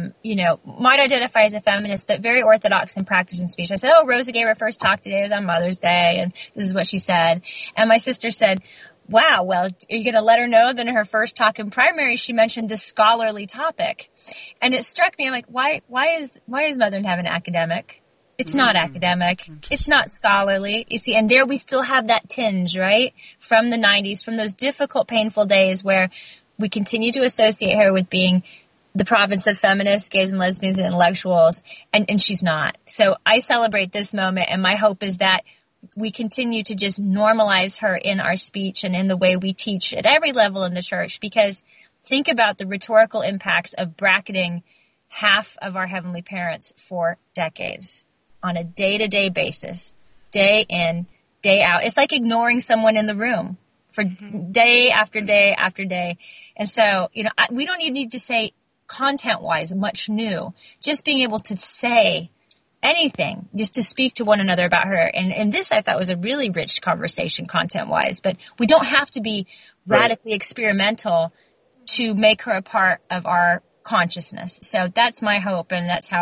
Speaker 5: might identify as a feminist, but very orthodox in practice and speech. I said, Rosa gave her first talk today. It was on Mother's Day. And this is what she said. And my sister said, wow, well, are you going to let her know that in her first talk in primary, she mentioned this scholarly topic? And it struck me. I'm like, why is Mother in Heaven academic? It's not academic. It's not scholarly. You see, and there we still have that tinge, right? From the 90s, from those difficult, painful days where we continue to associate her with being the province of feminists, gays and lesbians and intellectuals, and she's not. So I celebrate this moment, and my hope is that we continue to just normalize her in our speech and in the way we teach at every level in the church, because think about the rhetorical impacts of bracketing half of our heavenly parents for decades on a day-to-day basis, day in, day out. It's like ignoring someone in the room for day after day after day. And so, we don't even need to say content-wise much new. Just being able to say anything, just to speak to one another about her. And this I thought was a really rich conversation content-wise, but we don't have to be radically experimental to make her a part of our consciousness. So that's my hope, and that's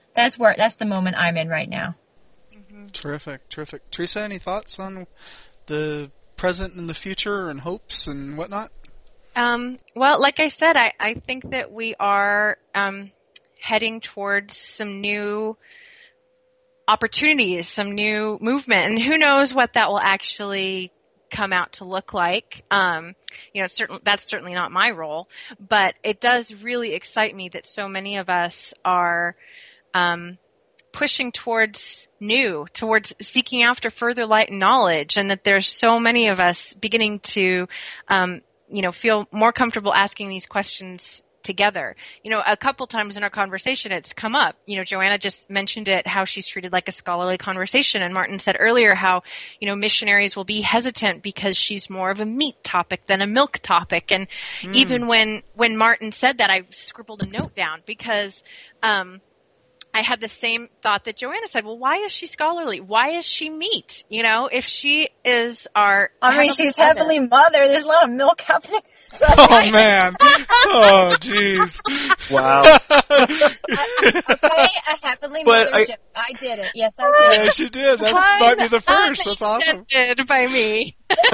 Speaker 5: the moment I'm in right now.
Speaker 2: Terrific. Teresa, any thoughts on the present and the future and hopes and whatnot?
Speaker 3: Well, like I said, I think that we are heading towards some new opportunities, some new movement, and who knows what that will actually come out to look like. That's certainly not my role, but it does really excite me that so many of us are pushing towards seeking after further light and knowledge, and that there's so many of us beginning to, feel more comfortable asking these questions together. A couple times in our conversation, it's come up. Joanna just mentioned it, how she's treated like a scholarly conversation. And Martin said earlier how, missionaries will be hesitant because she's more of a meat topic than a milk topic. And even when Martin said that, I scribbled a note down because, I had the same thought that Joanna said. Well, why is she scholarly? Why is she meat? If she is our...
Speaker 5: she's Heavenly Mother. There's a lot of milk happening. So
Speaker 2: oh, man. Oh, jeez.
Speaker 4: Wow.
Speaker 5: Okay, a Heavenly Mother joke. I did it. Yes, I did.
Speaker 2: Yes, you did. That might be the first. That's awesome.
Speaker 3: By me.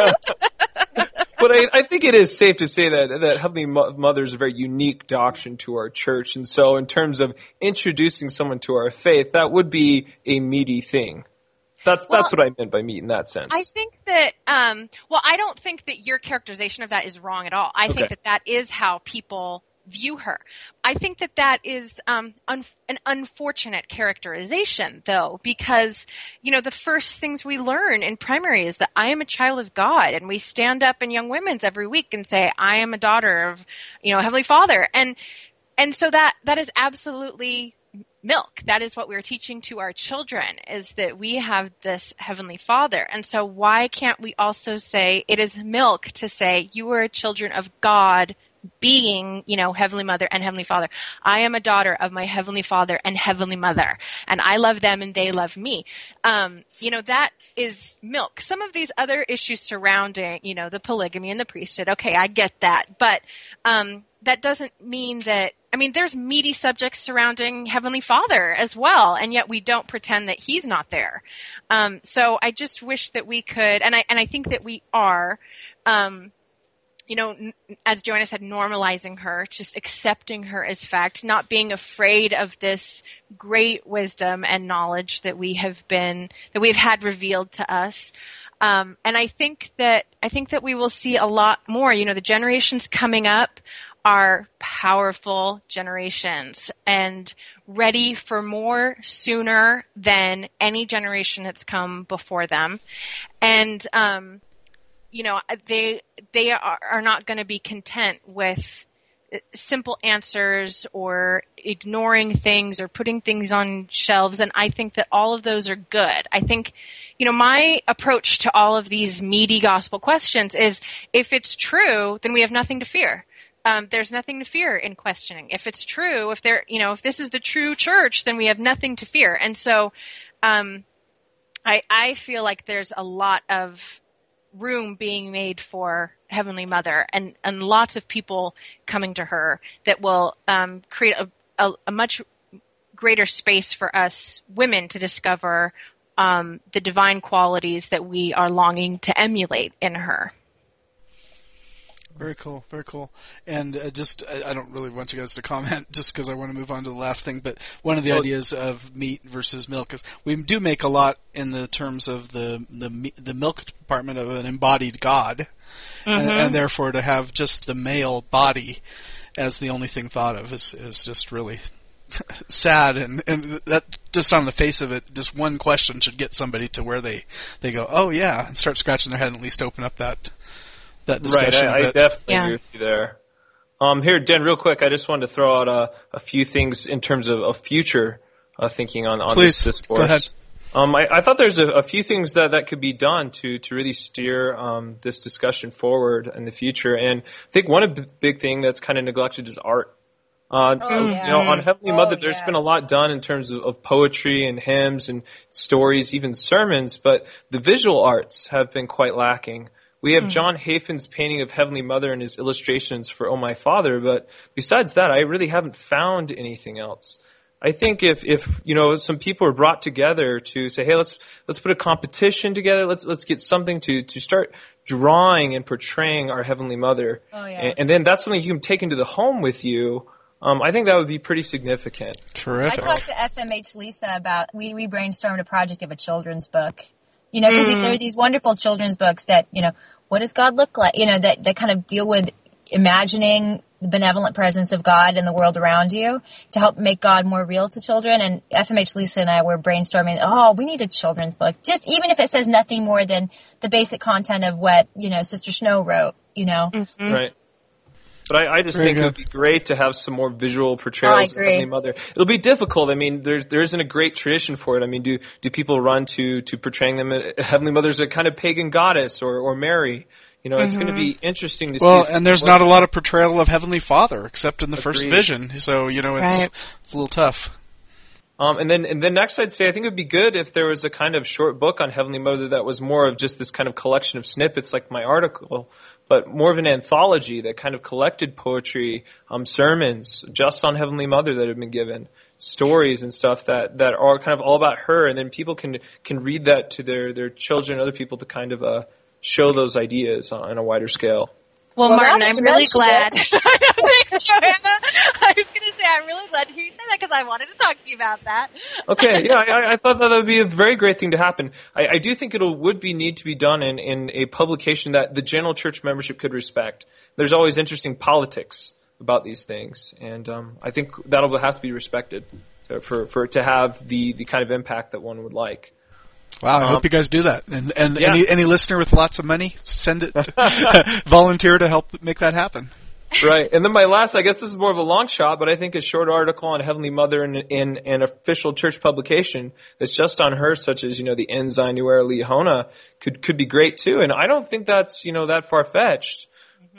Speaker 4: But I think it is safe to say that Heavenly Mother is a very unique doctrine to our church. And so in terms of introducing someone to our faith, that would be a meaty thing. That's what I meant by meat in that sense.
Speaker 3: I think that, I don't think that your characterization of that is wrong at all. I think that is how people view her. I think that is an unfortunate characterization, though, because, the first things we learn in primary is that I am a child of God, and we stand up in Young Women's every week and say, I am a daughter of, Heavenly Father. And so that is absolutely milk. That is what we're teaching to our children, is that we have this Heavenly Father. And so why can't we also say it is milk to say you are children of God being, Heavenly Mother and Heavenly Father. I am a daughter of my Heavenly Father and Heavenly Mother, and I love them and they love me. That is milk. Some of these other issues surrounding, the polygamy and the priesthood, okay, I get that. But that doesn't mean that, there's meaty subjects surrounding Heavenly Father as well, and yet we don't pretend that He's not there. So I just wish that we could, and I think that we are, as Joanna said, normalizing her, just accepting her as fact, not being afraid of this great wisdom and knowledge that we've had revealed to us. And I think that we will see a lot more. The generations coming up are powerful generations and ready for more sooner than any generation that's come before them. And, they are not going to be content with simple answers or ignoring things or putting things on shelves. And I think that all of those are good. I think, my approach to all of these meaty gospel questions is, if it's true, then we have nothing to fear. There's nothing to fear in questioning. If it's true, if this is the true church, then we have nothing to fear. And so, I feel like there's a lot of room being made for Heavenly Mother and lots of people coming to her that will create a much greater space for us women to discover the divine qualities that we are longing to emulate in her.
Speaker 2: Very cool, very cool. And I don't really want you guys to comment just because I want to move on to the last thing, but one of the ideas of meat versus milk is we do make a lot in the terms of the milk department of an embodied God, and therefore to have just the male body as the only thing thought of is just really sad, and that just on the face of it, just one question should get somebody to where they go, oh yeah, and start scratching their head and at least open up that discussion.
Speaker 4: Right, I definitely agree with you there. Here, Dan, real quick, I just wanted to throw out a few things in terms of future thinking on this discourse.
Speaker 2: Go ahead.
Speaker 4: I thought there's a few things that could be done to really steer this discussion forward in the future. And I think one big thing that's kind of neglected is art. On Heavenly Mother, there's been a lot done in terms of poetry and hymns and stories, even sermons, but the visual arts have been quite lacking. We have John Hafen's painting of Heavenly Mother and his illustrations for Oh My Father, but besides that, I really haven't found anything else. I think if some people are brought together to say, hey, let's put a competition together, let's get something to start drawing and portraying our Heavenly Mother, and then that's something you can take into the home with you. I think that would be pretty significant.
Speaker 2: Terrific.
Speaker 5: I talked to FMH Lisa about we brainstormed a project of a children's book. Because there are these wonderful children's books that what does God look like? That kind of deal with imagining the benevolent presence of God in the world around you to help make God more real to children. And FMH Lisa and I were brainstorming, we need a children's book. Just even if it says nothing more than the basic content of what, Sister Snow wrote,
Speaker 4: Right. But I just think it would be great to have some more visual portrayals of Heavenly Mother. It'll be difficult. There isn't a great tradition for it. Do people run to portraying them Heavenly Mother as a kind of pagan goddess or Mary? It's going to be interesting to see.
Speaker 2: Well, and there's not a lot of portrayal of Heavenly Father except in the first vision. So, it's a little tough.
Speaker 4: And then next I'd say I think it would be good if there was a kind of short book on Heavenly Mother that was more of just this kind of collection of snippets like my article, but more of an anthology that kind of collected poetry, sermons just on Heavenly Mother that have been given, stories and stuff that are kind of all about her, and then people can read that to their children, other people to kind of show those ideas on a wider scale.
Speaker 3: Well, Martin, I'm really glad. Thanks, Joanna. I was going to say, I'm really glad to hear you say that because I wanted to talk to you about that.
Speaker 4: Okay, yeah, I thought that would be a very great thing to happen. I do think would need to be done in a publication that the general church membership could respect. There's always interesting politics about these things, and I think that'll have to be respected for it to have the kind of impact that one would like.
Speaker 2: Wow, I hope you guys do that. And any listener with lots of money, send it, volunteer to help make that happen.
Speaker 4: Right. And then my last, I guess this is more of a long shot, but I think a short article on Heavenly Mother in an official church publication that's just on her, such as, the Ensign Nuera Leona, could be great too. And I don't think that's, that far-fetched.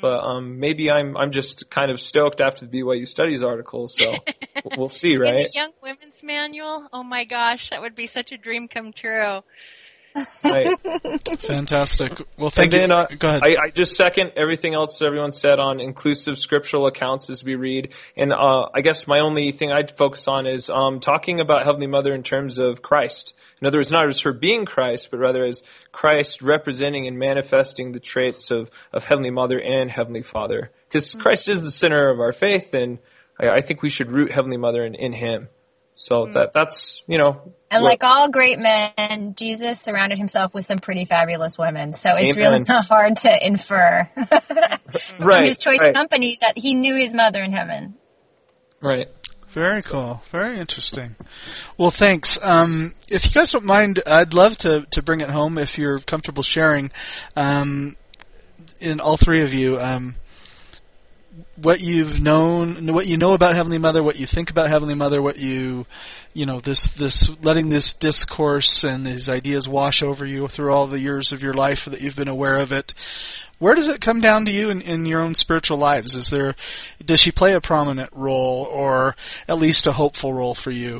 Speaker 4: But maybe I'm just kind of stoked after the BYU Studies article, so we'll see, right?
Speaker 3: In the Young Women's Manual? Oh my gosh, that would be such a dream come true.
Speaker 4: Right.
Speaker 2: Fantastic. Well, thank you. Go ahead.
Speaker 4: I just second everything else everyone said on inclusive scriptural accounts as we read. And I guess my only thing I'd focus on is talking about Heavenly Mother in terms of Christ. In other words, not as her being Christ, but rather as Christ representing and manifesting the traits of Heavenly Mother and Heavenly Father. Because Christ is the center of our faith, and I think we should root Heavenly Mother in Him. So that's,
Speaker 5: And like all great men, Jesus surrounded himself with some pretty fabulous women. So it's really not hard to infer from his choice company that he knew his mother in heaven.
Speaker 4: Right.
Speaker 2: Very cool. Very interesting. Well, thanks. If you guys don't mind, I'd love to bring it home if you're comfortable sharing, in all three of you, what you've known, what you know about Heavenly Mother, what you think about Heavenly Mother, what this letting this discourse and these ideas wash over you through all the years of your life that you've been aware of it. Where does it come down to you in your own spiritual lives? Does she play a prominent role, or at least a hopeful role for you,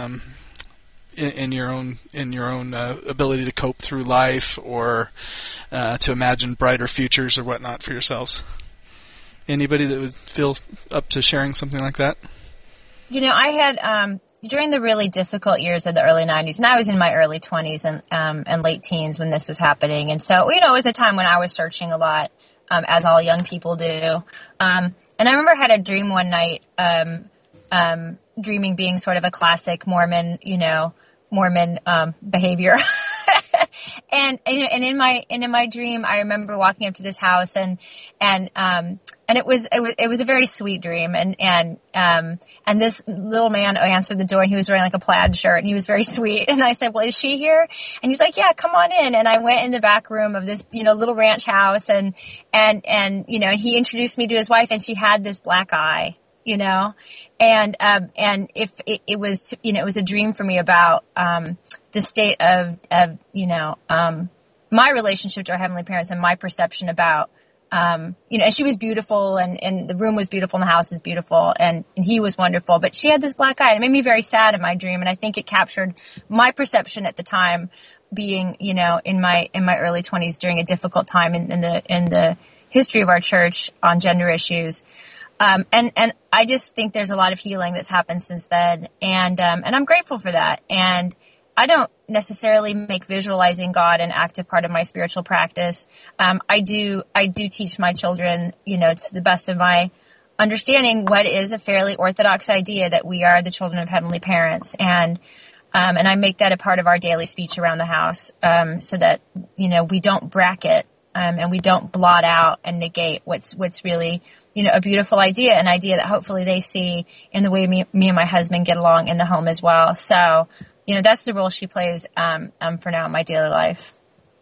Speaker 2: in your own ability to cope through life, or to imagine brighter futures or whatnot for yourselves? Anybody that would feel up to sharing something like that?
Speaker 5: I had during the really difficult years of the early 90s, and I was in my early 20s and late teens when this was happening. And so, it was a time when I was searching a lot, as all young people do. And I remember I had a dream one night, dreaming being sort of a classic Mormon behavior. And in my dream, I remember walking up to this house and it was a very sweet dream, and this little man answered the door, and he was wearing like a plaid shirt, and he was very sweet, and I said, well, is she here? And he's like, yeah, come on in. And I went in the back room of this little ranch house, and he introduced me to his wife, and she had this black eye, and if it was a dream for me about the state of my relationship to our heavenly parents and my perception about and she was beautiful, and the room was beautiful, and the house was beautiful, and he was wonderful, but she had this black eye, and it made me very sad in my dream, and I think it captured my perception at the time, being in my early 20s during a difficult time in the history of our church on gender issues. And I just think there's a lot of healing that's happened since then, and I'm grateful for that. And I don't necessarily make visualizing God an active part of my spiritual practice. I do teach my children, to the best of my understanding, what is a fairly orthodox idea that we are the children of heavenly parents, and I make that a part of our daily speech around the house, so that we don't bracket and we don't blot out and negate what's really a beautiful idea, an idea that hopefully they see in the way me and my husband get along in the home as well. So, that's the role she plays for now in my daily life.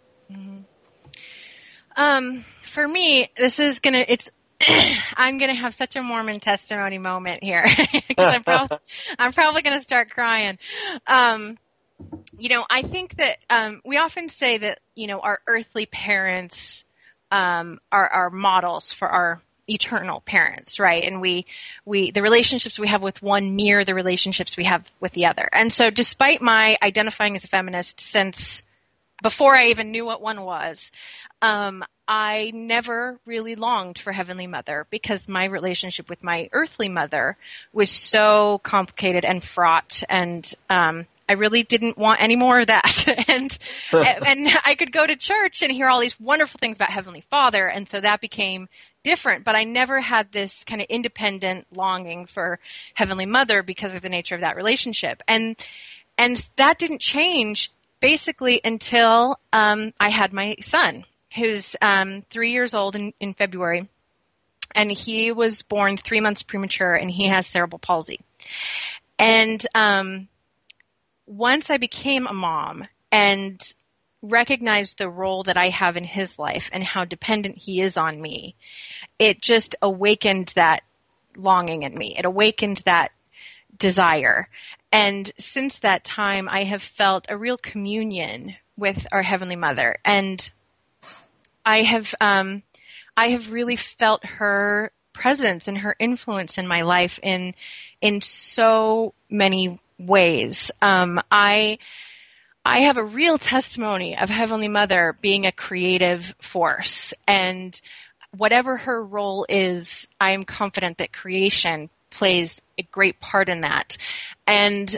Speaker 3: Mm-hmm. For me, I'm gonna have such a Mormon testimony moment here, because I'm probably gonna start crying. I think that we often say that our earthly parents are models for our eternal parents, right? And we the relationships we have with one mirror the relationships we have with the other. And so despite my identifying as a feminist since before I even knew what one was, I never really longed for Heavenly Mother, because my relationship with my earthly mother was so complicated and fraught, and I really didn't want any more of that. and I could go to church and hear all these wonderful things about Heavenly Father, and so that became different, but I never had this kind of independent longing for Heavenly Mother because of the nature of that relationship. And that didn't change basically until I had my son, who's 3 years old in February, and he was born 3 months premature, and he has cerebral palsy. And once I became a mom and recognized the role that I have in his life and how dependent he is on me, it just awakened that longing in me. It awakened that desire. And since that time, I have felt a real communion with our Heavenly Mother. And I I have really felt her presence and her influence in my life in so many ways. I have a real testimony of Heavenly Mother being a creative force, and whatever her role is, I am confident that creation plays a great part in that. And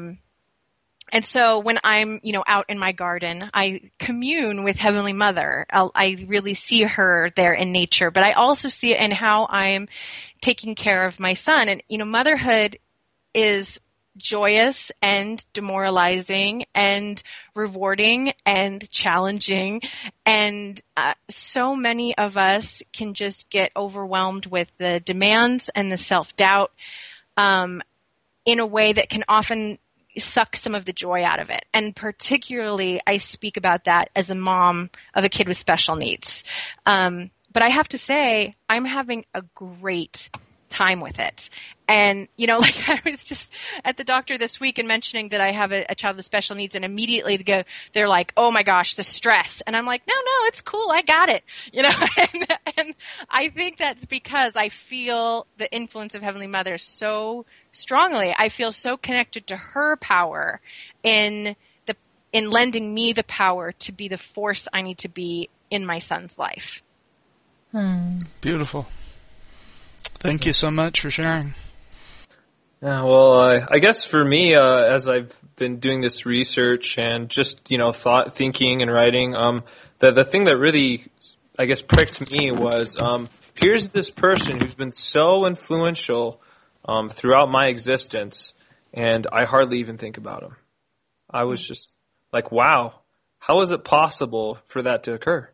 Speaker 3: so when I'm, out in my garden, I commune with Heavenly Mother. I really see her there in nature, but I also see it in how I'm taking care of my son. And, motherhood is joyous and demoralizing and rewarding and challenging. And so many of us can just get overwhelmed with the demands and the self-doubt in a way that can often suck some of the joy out of it. And particularly, I speak about that as a mom of a kid with special needs. But I have to say, I'm having a great time with it. And, I was just at the doctor this week and mentioning that I have a child with special needs, and immediately they're like, oh my gosh, the stress. And I'm like, no, it's cool. I got it. And I think that's because I feel the influence of Heavenly Mother so strongly. I feel so connected to her power in lending me the power to be the force I need to be in my son's life.
Speaker 2: Beautiful. Thank you so much for sharing.
Speaker 4: Yeah, well, I guess for me, as I've been doing this research and just, thinking and writing, the thing that really, I guess, pricked me was, here's this person who's been so influential throughout my existence, and I hardly even think about him. I was just like, wow, how is it possible for that to occur?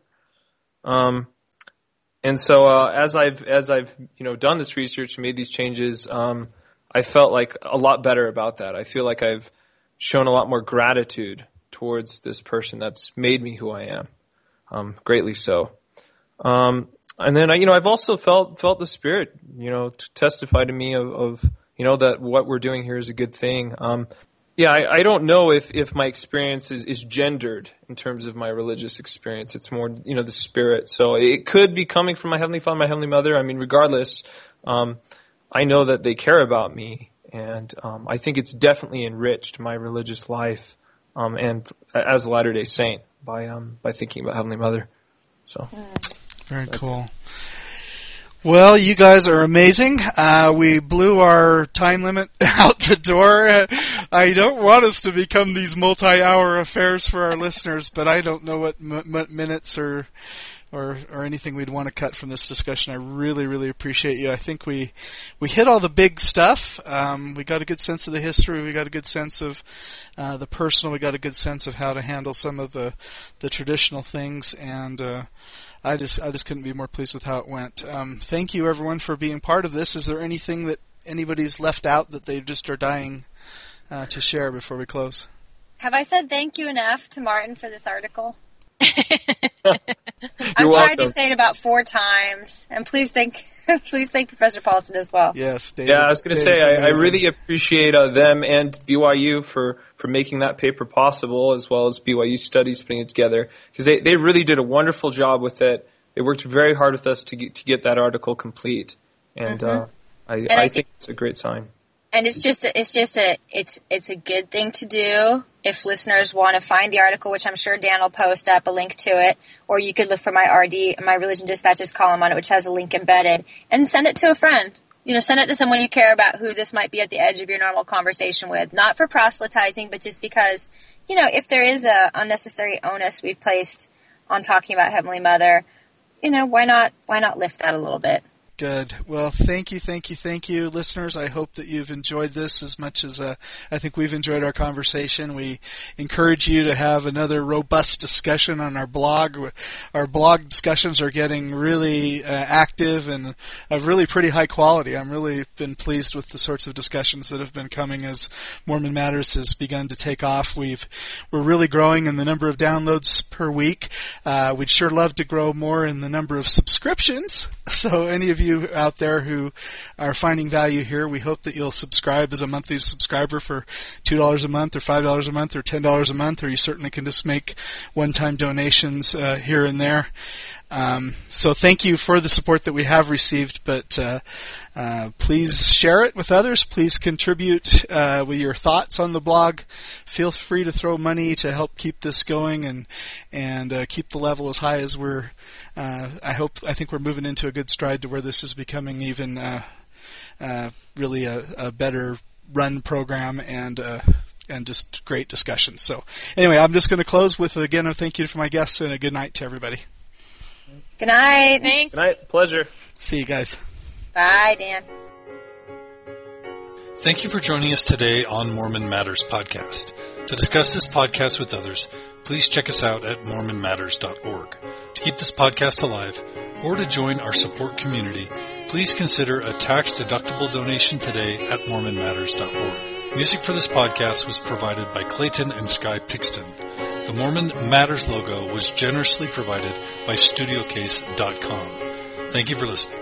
Speaker 4: And so as I've done this research and made these changes, I felt like a lot better about that. I feel like I've shown a lot more gratitude towards this person that's made me who I am, greatly so. And then I've also felt the Spirit, testify to me of that what we're doing here is a good thing. I don't know if my experience is gendered in terms of my religious experience. It's more, the Spirit. So it could be coming from my Heavenly Father, my Heavenly Mother. I mean, regardless, I know that they care about me, and I think it's definitely enriched my religious life, and as a Latter-day Saint by thinking about Heavenly Mother. So
Speaker 2: very cool. Well, you guys are amazing. We blew our time limit out the door. I don't want us to become these multi-hour affairs for our listeners, but I don't know what minutes or anything we'd want to cut from this discussion. I really, really appreciate you. I think we hit all the big stuff. We got a good sense of the history. We got a good sense of the personal. We got a good sense of how to handle some of the traditional things, and I just couldn't be more pleased with how it went. Thank you, everyone, for being part of this. Is there anything that anybody's left out that they just are dying to share before we close?
Speaker 5: Have I said thank you enough to Martin for this article?
Speaker 4: You're
Speaker 5: tried to
Speaker 4: welcome.
Speaker 5: say it about 4 times, and please thank Professor Paulson as well.
Speaker 2: Yes, David.
Speaker 4: Yeah, I was going to say I really appreciate them and BYU for making that paper possible, as well as BYU Studies putting it together, because they really did a wonderful job with it. They worked very hard with us to get that article complete, and I think it's a great sign.
Speaker 5: And it's a good thing to do if listeners want to find the article, which I'm sure Dan will post up a link to it, or you could look for my Religion Dispatches column on it, which has a link embedded, and send it to a friend. Send it to someone you care about who this might be at the edge of your normal conversation with. Not for proselytizing, but just because, if there is a unnecessary onus we've placed on talking about Heavenly Mother, why not lift that a little bit?
Speaker 2: Good. Well, thank you, listeners. I hope that you've enjoyed this as much as I think we've enjoyed our conversation. We encourage you to have another robust discussion on our blog. Our blog discussions are getting really active and of really pretty high quality. I'm really been pleased with the sorts of discussions that have been coming as Mormon Matters has begun to take off. We're really growing in the number of downloads per week. We'd sure love to grow more in the number of subscriptions. So any of you out there who are finding value here, we hope that you'll subscribe as a monthly subscriber for $2 a month or $5 a month or $10 a month, or you certainly can just make one-time donations here and there. So thank you for the support that we have received, but please share it with others. Please contribute with your thoughts on the blog. Feel free to throw money to help keep this going and keep the level as high as we're. I think we're moving into a good stride to where this is becoming even really a better run program and just great discussions. So anyway, I'm just going to close with, again, a thank you for my guests and a good night to everybody.
Speaker 5: Good night.
Speaker 3: Thanks.
Speaker 4: Good night. Pleasure.
Speaker 2: See you guys.
Speaker 5: Bye, Dan.
Speaker 1: Thank you for joining us today on Mormon Matters podcast. To discuss this podcast with others, please check us out at mormonmatters.org. To keep this podcast alive or to join our support community, please consider a tax-deductible donation today at mormonmatters.org. Music for this podcast was provided by Clayton and Sky Pixton. The Mormon Matters logo was generously provided by StudioCase.com. Thank you for listening.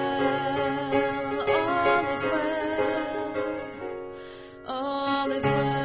Speaker 6: All is well.